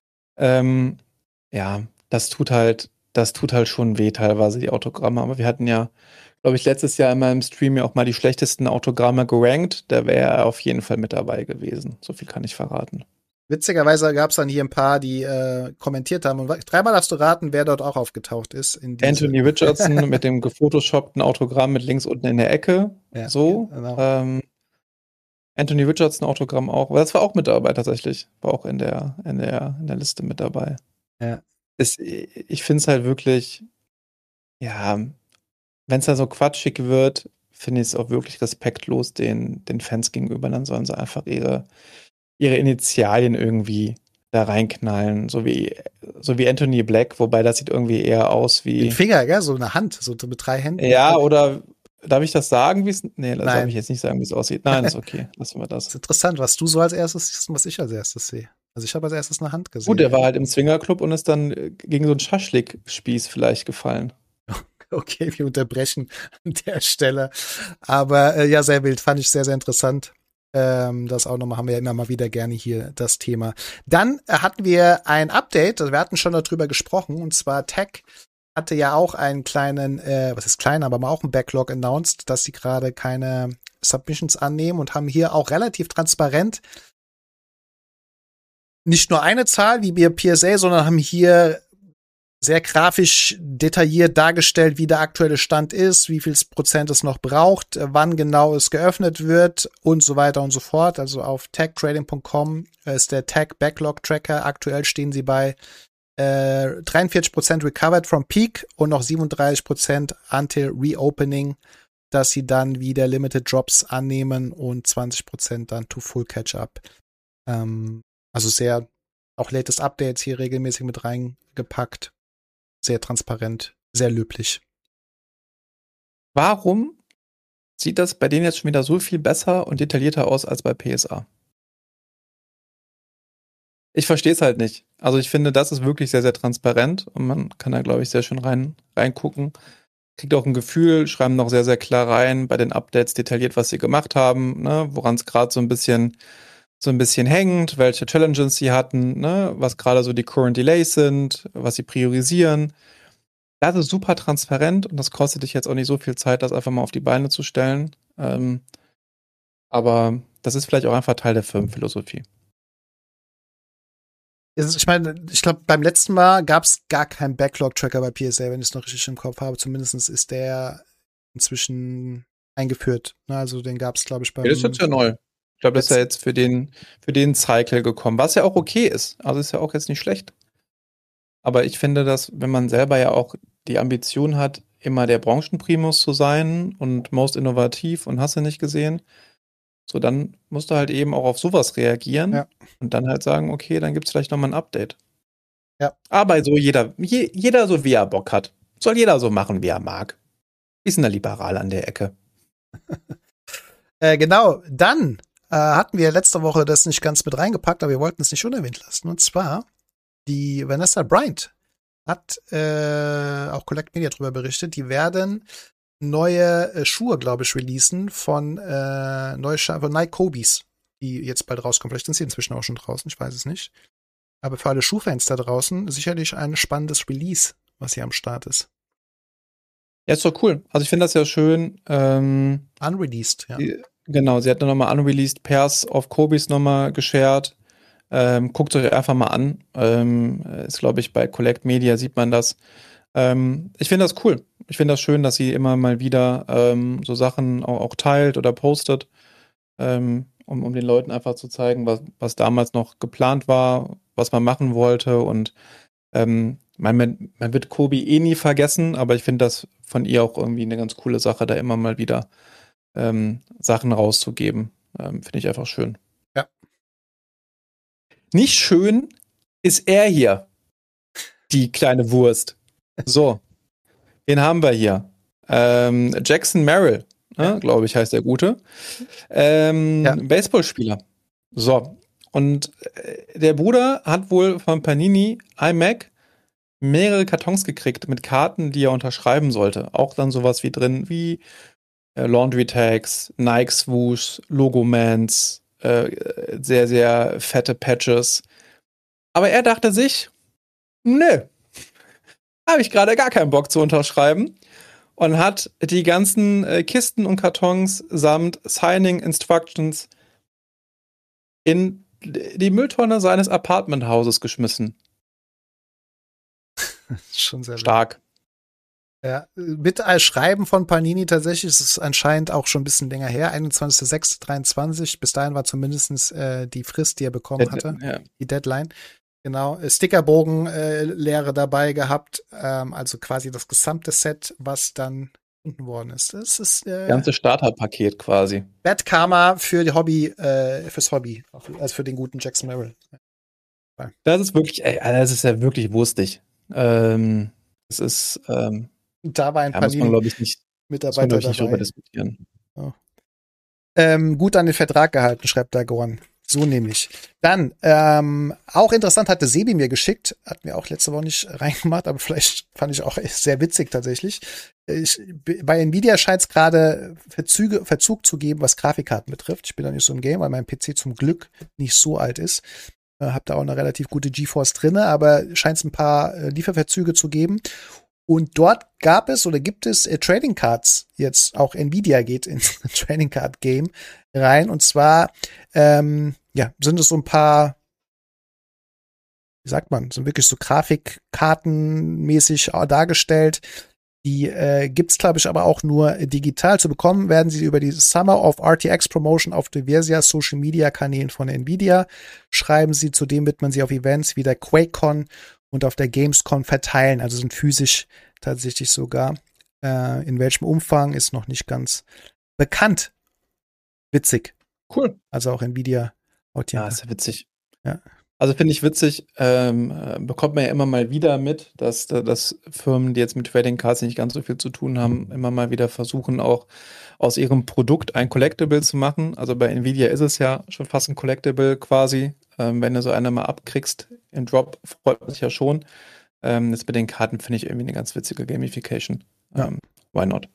S3: Ähm, ja, das tut halt, das tut halt schon weh teilweise, die Autogramme. Aber wir hatten ja, glaube ich, letztes Jahr in meinem Stream ja auch mal die schlechtesten Autogramme gerankt. Da wäre er auf jeden Fall mit dabei gewesen. So viel kann ich verraten.
S2: witzigerweise gab es dann hier ein paar, die äh, kommentiert haben. Und wa- dreimal darfst du raten, wer dort auch aufgetaucht ist. In diese-
S3: Anthony Richardson mit dem gefotoshoppten Autogramm mit links unten in der Ecke.
S2: Ja,
S3: so.
S2: genau.
S3: Ähm, Anthony Richardson Autogramm auch. Aber das war auch mit dabei tatsächlich. War auch in der, in der, in der Liste mit dabei.
S2: Ja.
S3: Es, ich finde es halt wirklich, ja, wenn es dann so quatschig wird, finde ich es auch wirklich respektlos den, den Fans gegenüber. Dann sollen sie einfach ihre, ihre Initialien irgendwie da reinknallen, so wie, so wie Anthony Black, wobei das sieht irgendwie eher aus wie.
S2: Den Finger, gell? So eine Hand, so mit drei Händen.
S3: Ja, oder darf ich das sagen, wie es. Nee, das
S2: Nein.
S3: darf ich jetzt nicht sagen, wie es aussieht. Nein, ist okay. Lassen wir
S2: Das
S3: das.
S2: ist interessant, was du so als erstes siehst und was ich als erstes sehe. Also ich habe als erstes eine Hand gesehen.
S3: Gut, der war halt im Swingerclub und ist dann gegen so einen Schaschlik-Spieß vielleicht gefallen.
S2: Okay, wir unterbrechen an der Stelle. Aber äh, ja, sehr wild, fand ich sehr, sehr interessant. Ähm, das auch nochmal, haben wir ja immer mal wieder gerne hier das Thema. Dann äh, hatten wir ein Update, also wir hatten schon darüber gesprochen, und zwar Tech hatte ja auch einen kleinen, äh, was ist klein, aber mal auch einen Backlog announced, dass sie gerade keine Submissions annehmen und haben hier auch relativ transparent nicht nur eine Zahl wie bei P S A, sondern haben hier sehr grafisch detailliert dargestellt, wie der aktuelle Stand ist, wie viel Prozent es noch braucht, wann genau es geöffnet wird und so weiter und so fort. Also auf tech trading punkt com ist der Tech Backlog Tracker. Aktuell stehen sie bei äh, dreiundvierzig Prozent recovered from peak und noch siebenunddreißig Prozent until reopening, dass sie dann wieder Limited Drops annehmen und zwanzig Prozent dann to full Catch-up. Ähm, also sehr, auch latest Updates hier regelmäßig mit reingepackt. Sehr transparent, sehr löblich.
S3: Warum sieht das bei denen jetzt schon wieder so viel besser und detaillierter aus als bei P S A? Ich verstehe es halt nicht. Also ich finde, das ist wirklich sehr, sehr transparent und man kann da, glaube ich, sehr schön rein reingucken. Kriegt auch ein Gefühl, schreiben noch sehr, sehr klar rein bei den Updates detailliert, was sie gemacht haben, ne, woran es gerade so ein bisschen so ein bisschen hängt, welche Challenges sie hatten, ne, was gerade so die Current Delays sind, was sie priorisieren. Das ist super transparent und das kostet dich jetzt auch nicht so viel Zeit, das einfach mal auf die Beine zu stellen. Ähm, aber das ist vielleicht auch einfach Teil der Firmenphilosophie.
S2: Ich meine, ich glaube, beim letzten Mal gab es gar keinen Backlog-Tracker bei P S A, wenn ich es noch richtig im Kopf habe. Zumindest ist der inzwischen eingeführt. Also den gab es, glaube ich, beim.
S3: Ja, das ist jetzt ja neu. Ich glaube, das ist ja jetzt für den, für den Cycle gekommen, was ja auch okay ist. Also ist ja auch jetzt nicht schlecht. Aber ich finde, dass, wenn man selber ja auch die Ambition hat, immer der Branchenprimus zu sein und most innovativ und hast du nicht gesehen, so dann musst du halt eben auch auf sowas reagieren
S2: Ja.
S3: und dann halt sagen, okay, dann gibt es vielleicht nochmal ein Update.
S2: Ja.
S3: Aber so jeder, je, jeder so wie er Bock hat. Soll jeder so machen, wie er mag. Wir sind da liberal an der Ecke.
S2: äh, genau, dann äh, hatten wir letzte Woche das nicht ganz mit reingepackt, aber wir wollten es nicht unerwähnt lassen. Und zwar die Vanessa Bryant hat äh, auch Collect Media drüber berichtet. Die werden neue äh, Schuhe, glaube ich, releasen von äh, neue Scha- von Nike Kobis, die jetzt bald rauskommen. Vielleicht sind sie inzwischen auch schon draußen, ich weiß es nicht. Aber für alle Schuhfans da draußen sicherlich ein spannendes Release, was hier am Start ist.
S3: Ja, ist doch cool. Also ich finde das ja schön. Ähm,
S2: Unreleased, ja.
S3: Die, genau, sie hat dann nochmal unreleased Pairs of Kobis nochmal geshared. Ähm, guckt euch einfach mal an. Ähm, ist, glaube ich, bei Collect Media sieht man das. Ähm, ich finde das cool. Ich finde das schön, dass sie immer mal wieder ähm, so Sachen auch, auch teilt oder postet, ähm, um, um den Leuten einfach zu zeigen, was, was damals noch geplant war, was man machen wollte. Und ähm, man, man wird Kobi eh nie vergessen, aber ich finde das von ihr auch irgendwie eine ganz coole Sache, da immer mal wieder ähm, Sachen rauszugeben. Ähm, finde ich einfach schön.
S2: Ja.
S3: Nicht schön ist er hier, die kleine Wurst. So, wen haben wir hier? Ähm, Jackson Merrill, ne,
S2: Ja.
S3: glaube ich, heißt der Gute. Ähm,
S2: Ja.
S3: Baseballspieler. So, und äh, der Bruder hat wohl von Panini iMac mehrere Kartons gekriegt mit Karten, die er unterschreiben sollte. Auch dann sowas wie drin wie äh, Laundry Tags, Nike Swoosh, Logomans, äh, sehr, sehr fette Patches. Aber er dachte sich, nö, habe ich gerade gar keinen Bock zu unterschreiben und hat die ganzen äh, Kisten und Kartons samt Signing Instructions in die Mülltonne seines Apartmenthauses geschmissen.
S2: Schon sehr
S3: stark.
S2: Ja, mit als Schreiben von Panini tatsächlich ist es anscheinend auch schon ein bisschen länger her, einundzwanzigster sechster dreiundzwanzig. Bis dahin war zumindest äh, die Frist, die er bekommen hatte,
S3: Ja.
S2: die Deadline. Genau, Stickerbogen äh, Lehre dabei gehabt, ähm, also quasi das gesamte Set, was dann gefunden worden ist. Das ist äh,
S3: ganze Starterpaket quasi.
S2: Bad Karma für die Hobby, äh, fürs Hobby, also für den guten Jackson Merrill.
S3: Das ist wirklich, ey, das ist ja wirklich wurstig. Ähm, das ist, ähm,
S2: da war ein
S3: ja, muss man, glaube ich, nicht, muss man,
S2: Mitarbeiter
S3: glaub ich, nicht drüber
S2: dabei.
S3: diskutieren.
S2: Oh. Ähm, gut an den Vertrag gehalten, schreibt da Goran. So nämlich. Dann, ähm, auch interessant, hatte Sebi mir geschickt, hat mir auch letzte Woche nicht reingemacht, aber vielleicht fand ich auch sehr witzig tatsächlich. Ich, bei Nvidia scheint es gerade Verzüge, Verzug zu geben, was Grafikkarten betrifft. Ich bin da nicht so im Game, weil mein P C zum Glück nicht so alt ist. Äh, hab da auch eine relativ gute GeForce drinne, aber scheint es ein paar äh, Lieferverzüge zu geben. Und dort gab es oder gibt es äh, Trading Cards jetzt, auch Nvidia geht ins Trading Card Game rein. Und zwar ähm, ja, sind es so ein paar, wie sagt man, sind wirklich so Grafikkartenmäßig dargestellt. Die äh, gibt's, glaube ich, aber auch nur digital zu bekommen. Werden sie über die Summer of R T X Promotion auf diverser Social Media Kanälen von Nvidia schreiben sie. Zudem wird man sie auf Events wie der QuakeCon und auf der Gamescom verteilen. Also sind physisch tatsächlich sogar. Äh, in welchem Umfang ist noch nicht ganz bekannt. Witzig.
S3: Cool.
S2: Also auch Nvidia.
S3: Ja, ist ja witzig.
S2: Ja.
S3: Also finde ich witzig, ähm, bekommt man ja immer mal wieder mit, dass, dass Firmen, die jetzt mit Trading Cards nicht ganz so viel zu tun haben, immer mal wieder versuchen, auch aus ihrem Produkt ein Collectible zu machen. Also bei Nvidia ist es ja schon fast ein Collectible quasi. Ähm, wenn du so eine mal abkriegst im Drop, freut man sich ja schon. Ähm, jetzt mit den Karten finde ich irgendwie eine ganz witzige Gamification.
S2: Ja.
S3: Ähm, why not?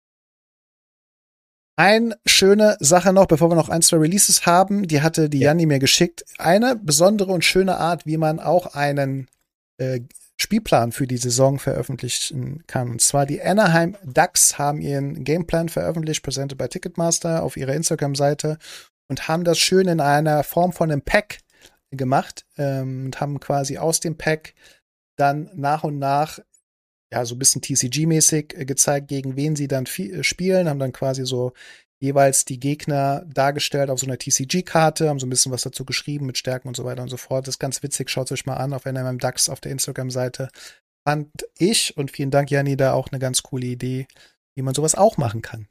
S2: Eine schöne Sache noch, bevor wir noch ein, zwei Releases haben, die hatte die Janni mir geschickt. Eine besondere und schöne Art, wie man auch einen äh, Spielplan für die Saison veröffentlichen kann. Und zwar die Anaheim Ducks haben ihren Gameplan veröffentlicht, presented by Ticketmaster auf ihrer Instagram-Seite und haben das schön in einer Form von einem Pack gemacht ähm, und haben quasi aus dem Pack dann nach und nach ja, so ein bisschen T C G-mäßig äh, gezeigt, gegen wen sie dann äh, spielen, haben dann quasi so jeweils die Gegner dargestellt auf so einer T C G-Karte, haben so ein bisschen was dazu geschrieben mit Stärken und so weiter und so fort. Das ist ganz witzig, schaut euch mal an auf N M M Ducks auf der Instagram-Seite. Fand ich, und vielen Dank, Janni, da auch eine ganz coole Idee, wie man sowas auch machen kann.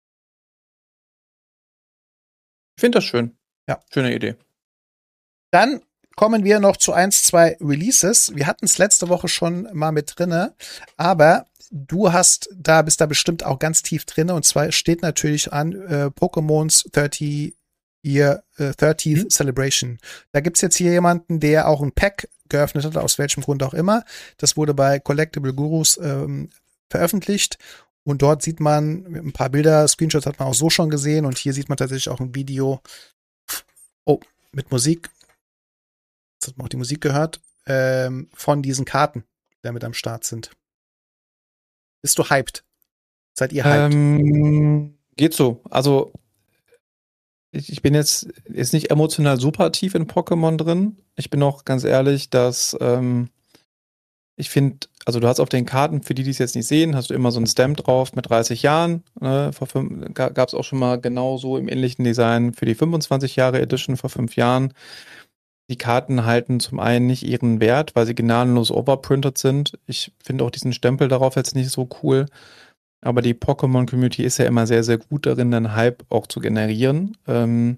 S3: Ich finde das schön.
S2: Ja.
S3: Schöne Idee.
S2: Dann kommen wir noch zu eins, zwei Releases. Wir hatten es letzte Woche schon mal mit drinne, aber du hast da, bist da bestimmt auch ganz tief drinne, und zwar steht natürlich an äh, Pokémon's thirty Year, äh, thirtieth mhm. Celebration. Da gibt's jetzt hier jemanden, der auch ein Pack geöffnet hat, aus welchem Grund auch immer. Das wurde bei Collectible Gurus ähm, veröffentlicht. Und dort sieht man ein paar Bilder, Screenshots hat man auch so schon gesehen, und hier sieht man tatsächlich auch ein Video, oh, mit Musik. Jetzt hat man auch die Musik gehört, ähm, von diesen Karten, die da mit am Start sind. Bist du hyped? Seid ihr hyped?
S3: Ähm, geht so. Also, ich, ich bin jetzt, jetzt nicht emotional super tief in Pokémon drin. Ich bin auch ganz ehrlich, dass ähm, ich finde, also du hast auf den Karten, für die, die es jetzt nicht sehen, hast du immer so einen Stamp drauf mit dreißig Jahren. Ne? Vor fünf, gab es auch schon mal genauso im ähnlichen Design für die fünfundzwanzig Jahre Edition vor fünf Jahren. Die Karten halten zum einen nicht ihren Wert, weil sie gnadenlos overprinted sind. Ich finde auch diesen Stempel darauf jetzt nicht so cool. Aber die Pokémon-Community ist ja immer sehr, sehr gut darin, einen Hype auch zu generieren. Ähm,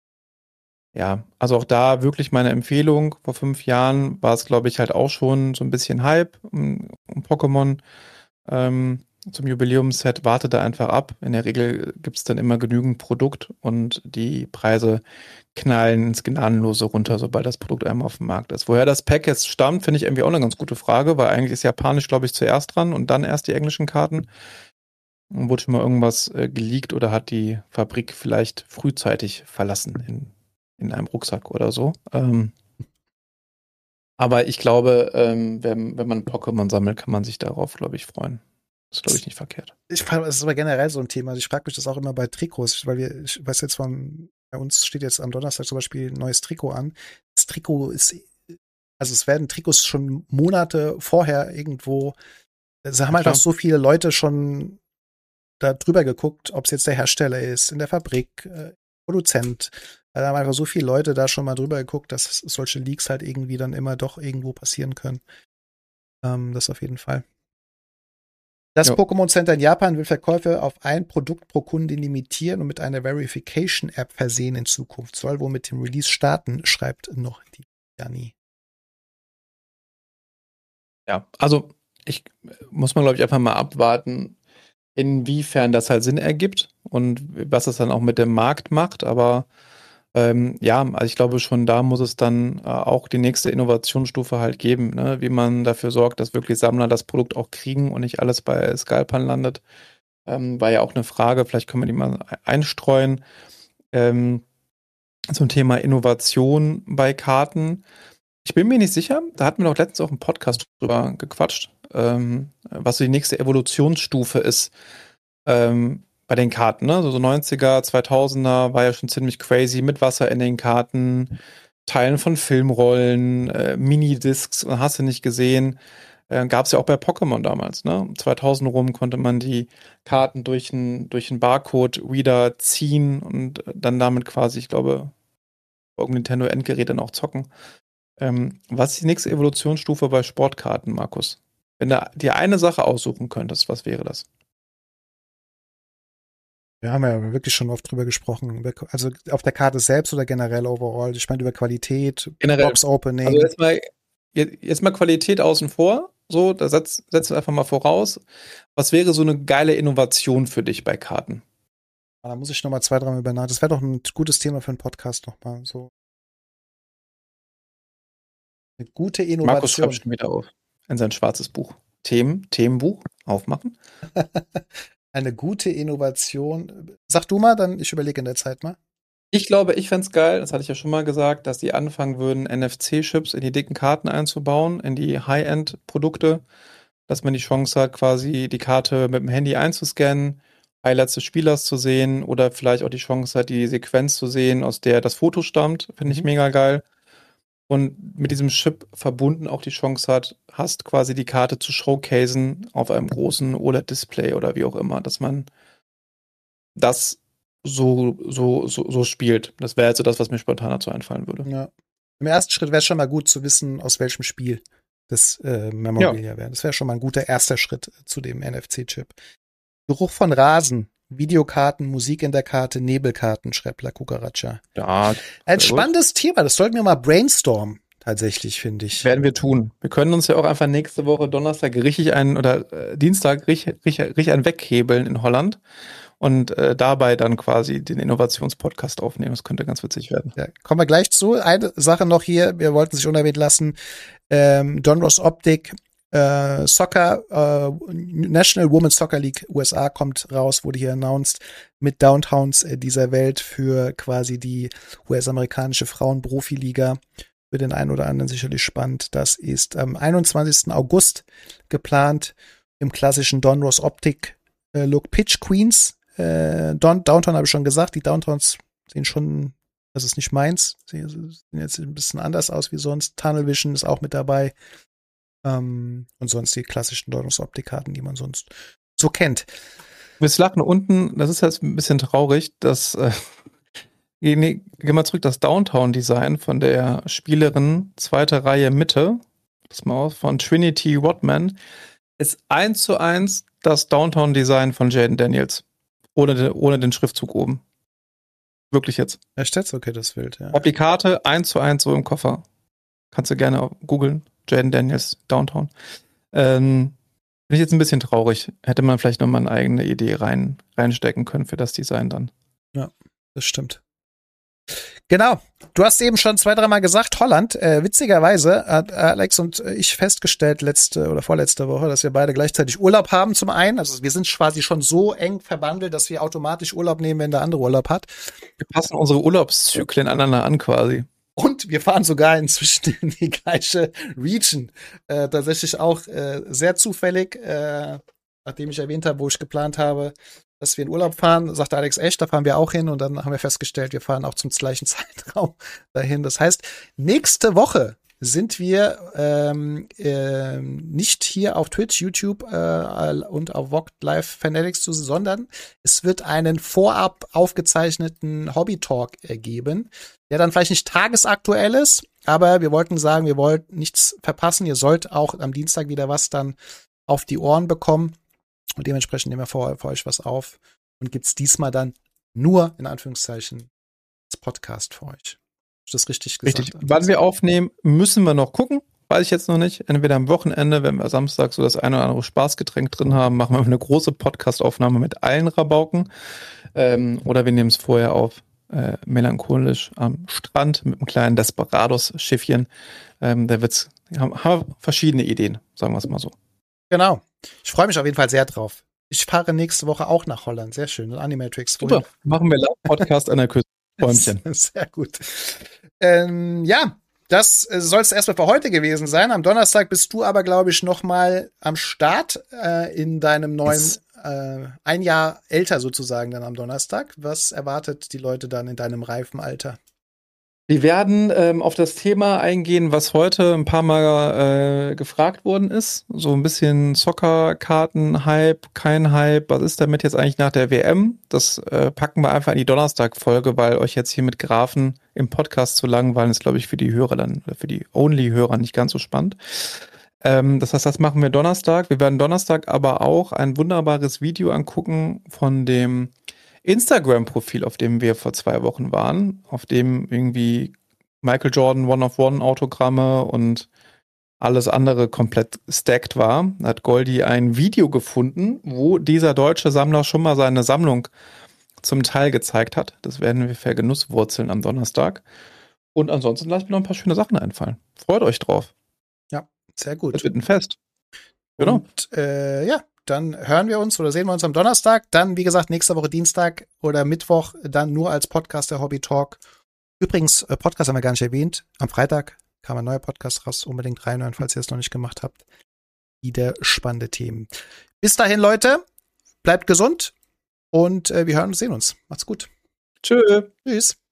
S3: ja, also auch da wirklich meine Empfehlung. Vor fünf Jahren war es, glaube ich, halt auch schon so ein bisschen Hype um, um Pokémon. Ähm, zum Jubiläumsset, wartet da einfach ab. In der Regel gibt es dann immer genügend Produkt und die Preise knallen ins Gnadenlose runter, sobald das Produkt einmal auf dem Markt ist. Woher das Pack jetzt stammt, finde ich irgendwie auch eine ganz gute Frage, weil eigentlich ist Japanisch, glaube ich, zuerst dran und dann erst die englischen Karten. Und wurde schon mal irgendwas äh, geleakt oder hat die Fabrik vielleicht frühzeitig verlassen in, in einem Rucksack oder so. Ähm, aber ich glaube, ähm, wenn, wenn man Pokémon sammelt, kann man sich darauf, glaube ich, freuen. Das ist, glaube ich, nicht verkehrt.
S2: Ich frage, das ist aber generell so ein Thema. Also ich frage mich das auch immer bei Trikots, weil wir, ich weiß jetzt von, bei uns steht jetzt am Donnerstag zum Beispiel ein neues Trikot an. Das Trikot ist, also es werden Trikots schon Monate vorher irgendwo, es haben
S3: Ja,
S2: einfach
S3: klar.
S2: so viele Leute schon da drüber geguckt, ob es jetzt der Hersteller ist, in der Fabrik, äh, Produzent. Da haben einfach so viele Leute da schon mal drüber geguckt, dass solche Leaks halt irgendwie dann immer doch irgendwo passieren können. Ähm, das auf jeden Fall. Das
S3: Ja.
S2: Pokémon Center in Japan will Verkäufe auf ein Produkt pro Kunde limitieren und mit einer Verification-App versehen in Zukunft. Soll wohl mit dem Release starten, schreibt noch die Janni.
S3: Ja, also ich muss man, glaube ich, einfach mal abwarten, inwiefern das halt Sinn ergibt und was es dann auch mit dem Markt macht. Aber Ähm, ja, also ich glaube schon, da muss es dann äh, auch die nächste Innovationsstufe halt geben, ne? Wie man dafür sorgt, dass wirklich Sammler das Produkt auch kriegen und nicht alles bei Scalpern landet. Ähm, war ja auch eine Frage, vielleicht können wir die mal einstreuen. Ähm, zum Thema Innovation bei Karten. Ich bin mir nicht sicher, da hatten wir doch letztens auch im Podcast drüber gequatscht, ähm, was so die nächste Evolutionsstufe ist ähm, bei den Karten. Ne? So, so neunziger, zweitausender war ja schon ziemlich crazy mit Wasser in den Karten, Teilen von Filmrollen, äh, Minidiscs, hast du nicht gesehen. Äh, Gab es ja auch bei Pokémon damals. Ne? zweitausend rum konnte man die Karten durch einen durch einen Barcode-Reader ziehen und dann damit quasi, ich glaube, auf Nintendo Endgerät dann auch zocken. Ähm, was ist die nächste Evolutionsstufe bei Sportkarten, Markus? Wenn du dir eine Sache aussuchen könntest, was wäre das?
S2: Wir haben ja wirklich schon oft drüber gesprochen. Also auf der Karte selbst oder generell overall. Ich meine über Qualität,
S3: Generell.
S2: Box Opening.
S3: Also jetzt mal, jetzt mal Qualität außen vor. So, da setzt, setzt einfach mal voraus. Was wäre so eine geile Innovation für dich bei Karten?
S2: Da muss ich noch mal zwei, dreimal über nach. Das wäre doch ein gutes Thema für einen Podcast noch mal. So. Eine gute Innovation.
S3: Markus schreibt schon wieder auf in sein schwarzes Buch. Themen, Themenbuch aufmachen.
S2: Eine gute Innovation. Sag du mal, dann ich überlege in der Zeit mal.
S3: Ich glaube, ich fände es geil, das hatte ich ja schon mal gesagt, dass die anfangen würden, N F C-Chips in die dicken Karten einzubauen, in die High-End-Produkte, dass man die Chance hat, quasi die Karte mit dem Handy einzuscannen, Highlights des Spielers zu sehen oder vielleicht auch die Chance hat, die Sequenz zu sehen, aus der das Foto stammt. Finde ich mega geil. Und mit diesem Chip verbunden auch die Chance hat, hast quasi die Karte zu showcasen auf einem großen O L E D-Display oder wie auch immer, dass man das so, so, so, so spielt. Das wäre also das, was mir spontan dazu einfallen würde.
S2: Ja. Im ersten Schritt wäre es schon mal gut zu wissen, aus welchem Spiel das äh, Memorabilia ja. wäre. Das wäre schon mal ein guter erster Schritt zu dem N F C-Chip. Geruch von Rasen, Videokarten, Musik in der Karte, Nebelkarten, schreibt La Cucaracha.
S3: Ja,
S2: ein spannendes gut. Thema, das sollten wir mal brainstormen, tatsächlich, finde ich.
S3: Werden wir tun. Wir können uns ja auch einfach nächste Woche Donnerstag richtig einen oder äh, Dienstag richtig, richtig, richtig einen weghebeln in Holland und äh, dabei dann quasi den Innovationspodcast aufnehmen. Das könnte ganz witzig werden.
S2: Ja, kommen wir gleich zu. Eine Sache noch hier, wir wollten sich unerwähnt lassen. Ähm, Donruss Optik, äh, Soccer, äh, National Women's Soccer League U S A kommt raus, wurde hier announced, mit Downtowns äh, dieser Welt für quasi die U S-amerikanische Frauen-Profiliga. Für den einen oder anderen sicherlich spannend. Das ist am einundzwanzigsten August geplant im klassischen Donruss Optik äh, Look Pitch Queens. Äh, Don, Downtown habe ich schon gesagt, die Downtowns sehen schon, das ist nicht meins, sie sehen jetzt ein bisschen anders aus wie sonst. Tunnel Vision ist auch mit dabei. Ähm, und sonst die klassischen Donruss-Optik-Karten, die man sonst so kennt.
S3: Wir lachen unten, das ist jetzt ein bisschen traurig, dass äh, gehen wir mal zurück, das Downtown-Design von der Spielerin zweite Reihe Mitte, das mal aus, von Trinity Rodman, ist eins zu eins das Downtown-Design von Jaden Daniels. Ohne, de, ohne den Schriftzug oben. Wirklich jetzt.
S2: Echt jetzt? Okay, das Bild, ja.
S3: Ob die Karte eins zu eins so im Koffer. Kannst du gerne googeln. Jaden Daniels, Downtown. Ähm, bin ich jetzt ein bisschen traurig. Hätte man vielleicht nochmal eine eigene Idee rein, reinstecken können für das Design dann.
S2: Ja, das stimmt. Genau. Du hast eben schon zwei, dreimal gesagt, Holland. Äh, witzigerweise hat Alex und ich festgestellt letzte oder vorletzte Woche, dass wir beide gleichzeitig Urlaub haben zum einen. Also wir sind quasi schon so eng verbandelt, dass wir automatisch Urlaub nehmen, wenn der andere Urlaub hat.
S3: Wir passen unsere Urlaubszyklen aneinander an quasi.
S2: Und wir fahren sogar inzwischen in die gleiche Region. Äh, tatsächlich auch äh, sehr zufällig, äh, nachdem ich erwähnt habe, wo ich geplant habe, dass wir in Urlaub fahren, sagte Alex, echt, da fahren wir auch hin. Und dann haben wir festgestellt, wir fahren auch zum gleichen Zeitraum dahin. Das heißt, nächste Woche sind wir ähm, äh, nicht hier auf Twitch, YouTube äh, und auf Vogt Live Fanatics zu, sondern es wird einen vorab aufgezeichneten Hobby-Talk äh, geben, der dann vielleicht nicht tagesaktuell ist, aber wir wollten sagen, wir wollten nichts verpassen. Ihr sollt auch am Dienstag wieder was dann auf die Ohren bekommen. Und dementsprechend nehmen wir für, für euch was auf und gibt's diesmal dann nur, in Anführungszeichen, das Podcast für euch. Ist das richtig gesagt?
S3: Richtig. Wann wir aufnehmen, müssen wir noch gucken. Weiß ich jetzt noch nicht. Entweder am Wochenende, wenn wir Samstag so das eine oder andere Spaßgetränk drin haben, machen wir eine große Podcast-Aufnahme mit allen Rabauken. Ähm, oder wir nehmen es vorher auf. äh, melancholisch am Strand mit einem kleinen Desperados-Schiffchen. Ähm, da wird's, haben, haben verschiedene Ideen, sagen wir es mal so.
S2: Genau. Ich freue mich auf jeden Fall sehr drauf. Ich fahre nächste Woche auch nach Holland. Sehr schön. Animatrix.
S3: Super. Machen wir Live-Podcast an der Küste. Bäumchen.
S2: Sehr gut. Ähm, ja, das soll es erstmal für heute gewesen sein. Am Donnerstag bist du aber, glaube ich, noch mal am Start äh, in deinem neuen, yes. äh, ein Jahr älter sozusagen dann am Donnerstag. Was erwartet die Leute dann in deinem reifen Alter?
S3: Wir werden ähm, auf das Thema eingehen, was heute ein paar Mal äh, gefragt worden ist. So ein bisschen Soccer-Karten-Hype, kein Hype. Was ist damit jetzt eigentlich nach der W M? Das äh, packen wir einfach in die Donnerstag-Folge, weil euch jetzt hier mit Graphen im Podcast zu langweilen ist, glaube ich, für die Hörer dann, für die Only-Hörer nicht ganz so spannend. Ähm, das heißt, das machen wir Donnerstag. Wir werden Donnerstag aber auch ein wunderbares Video angucken von dem Instagram-Profil, auf dem wir vor zwei Wochen waren, auf dem irgendwie Michael Jordan One-of-One-Autogramme und alles andere komplett stacked war, hat Goldi ein Video gefunden, wo dieser deutsche Sammler schon mal seine Sammlung zum Teil gezeigt hat. Das werden wir vergenusswurzeln am Donnerstag. Und ansonsten lasst mir noch ein paar schöne Sachen einfallen. Freut euch drauf.
S2: Ja, sehr gut.
S3: Das wird ein Fest. Genau.
S2: Und äh, ja, dann hören wir uns oder sehen wir uns am Donnerstag. Dann, wie gesagt, nächste Woche Dienstag oder Mittwoch dann nur als Podcast der Hobby Talk. Übrigens, Podcast haben wir gar nicht erwähnt. Am Freitag kam ein neuer Podcast raus. Unbedingt reinhören, falls ihr es noch nicht gemacht habt. Wieder spannende Themen. Bis dahin, Leute. Bleibt gesund und äh, wir hören und sehen uns. Macht's gut.
S3: Tschö.
S2: Tschüss.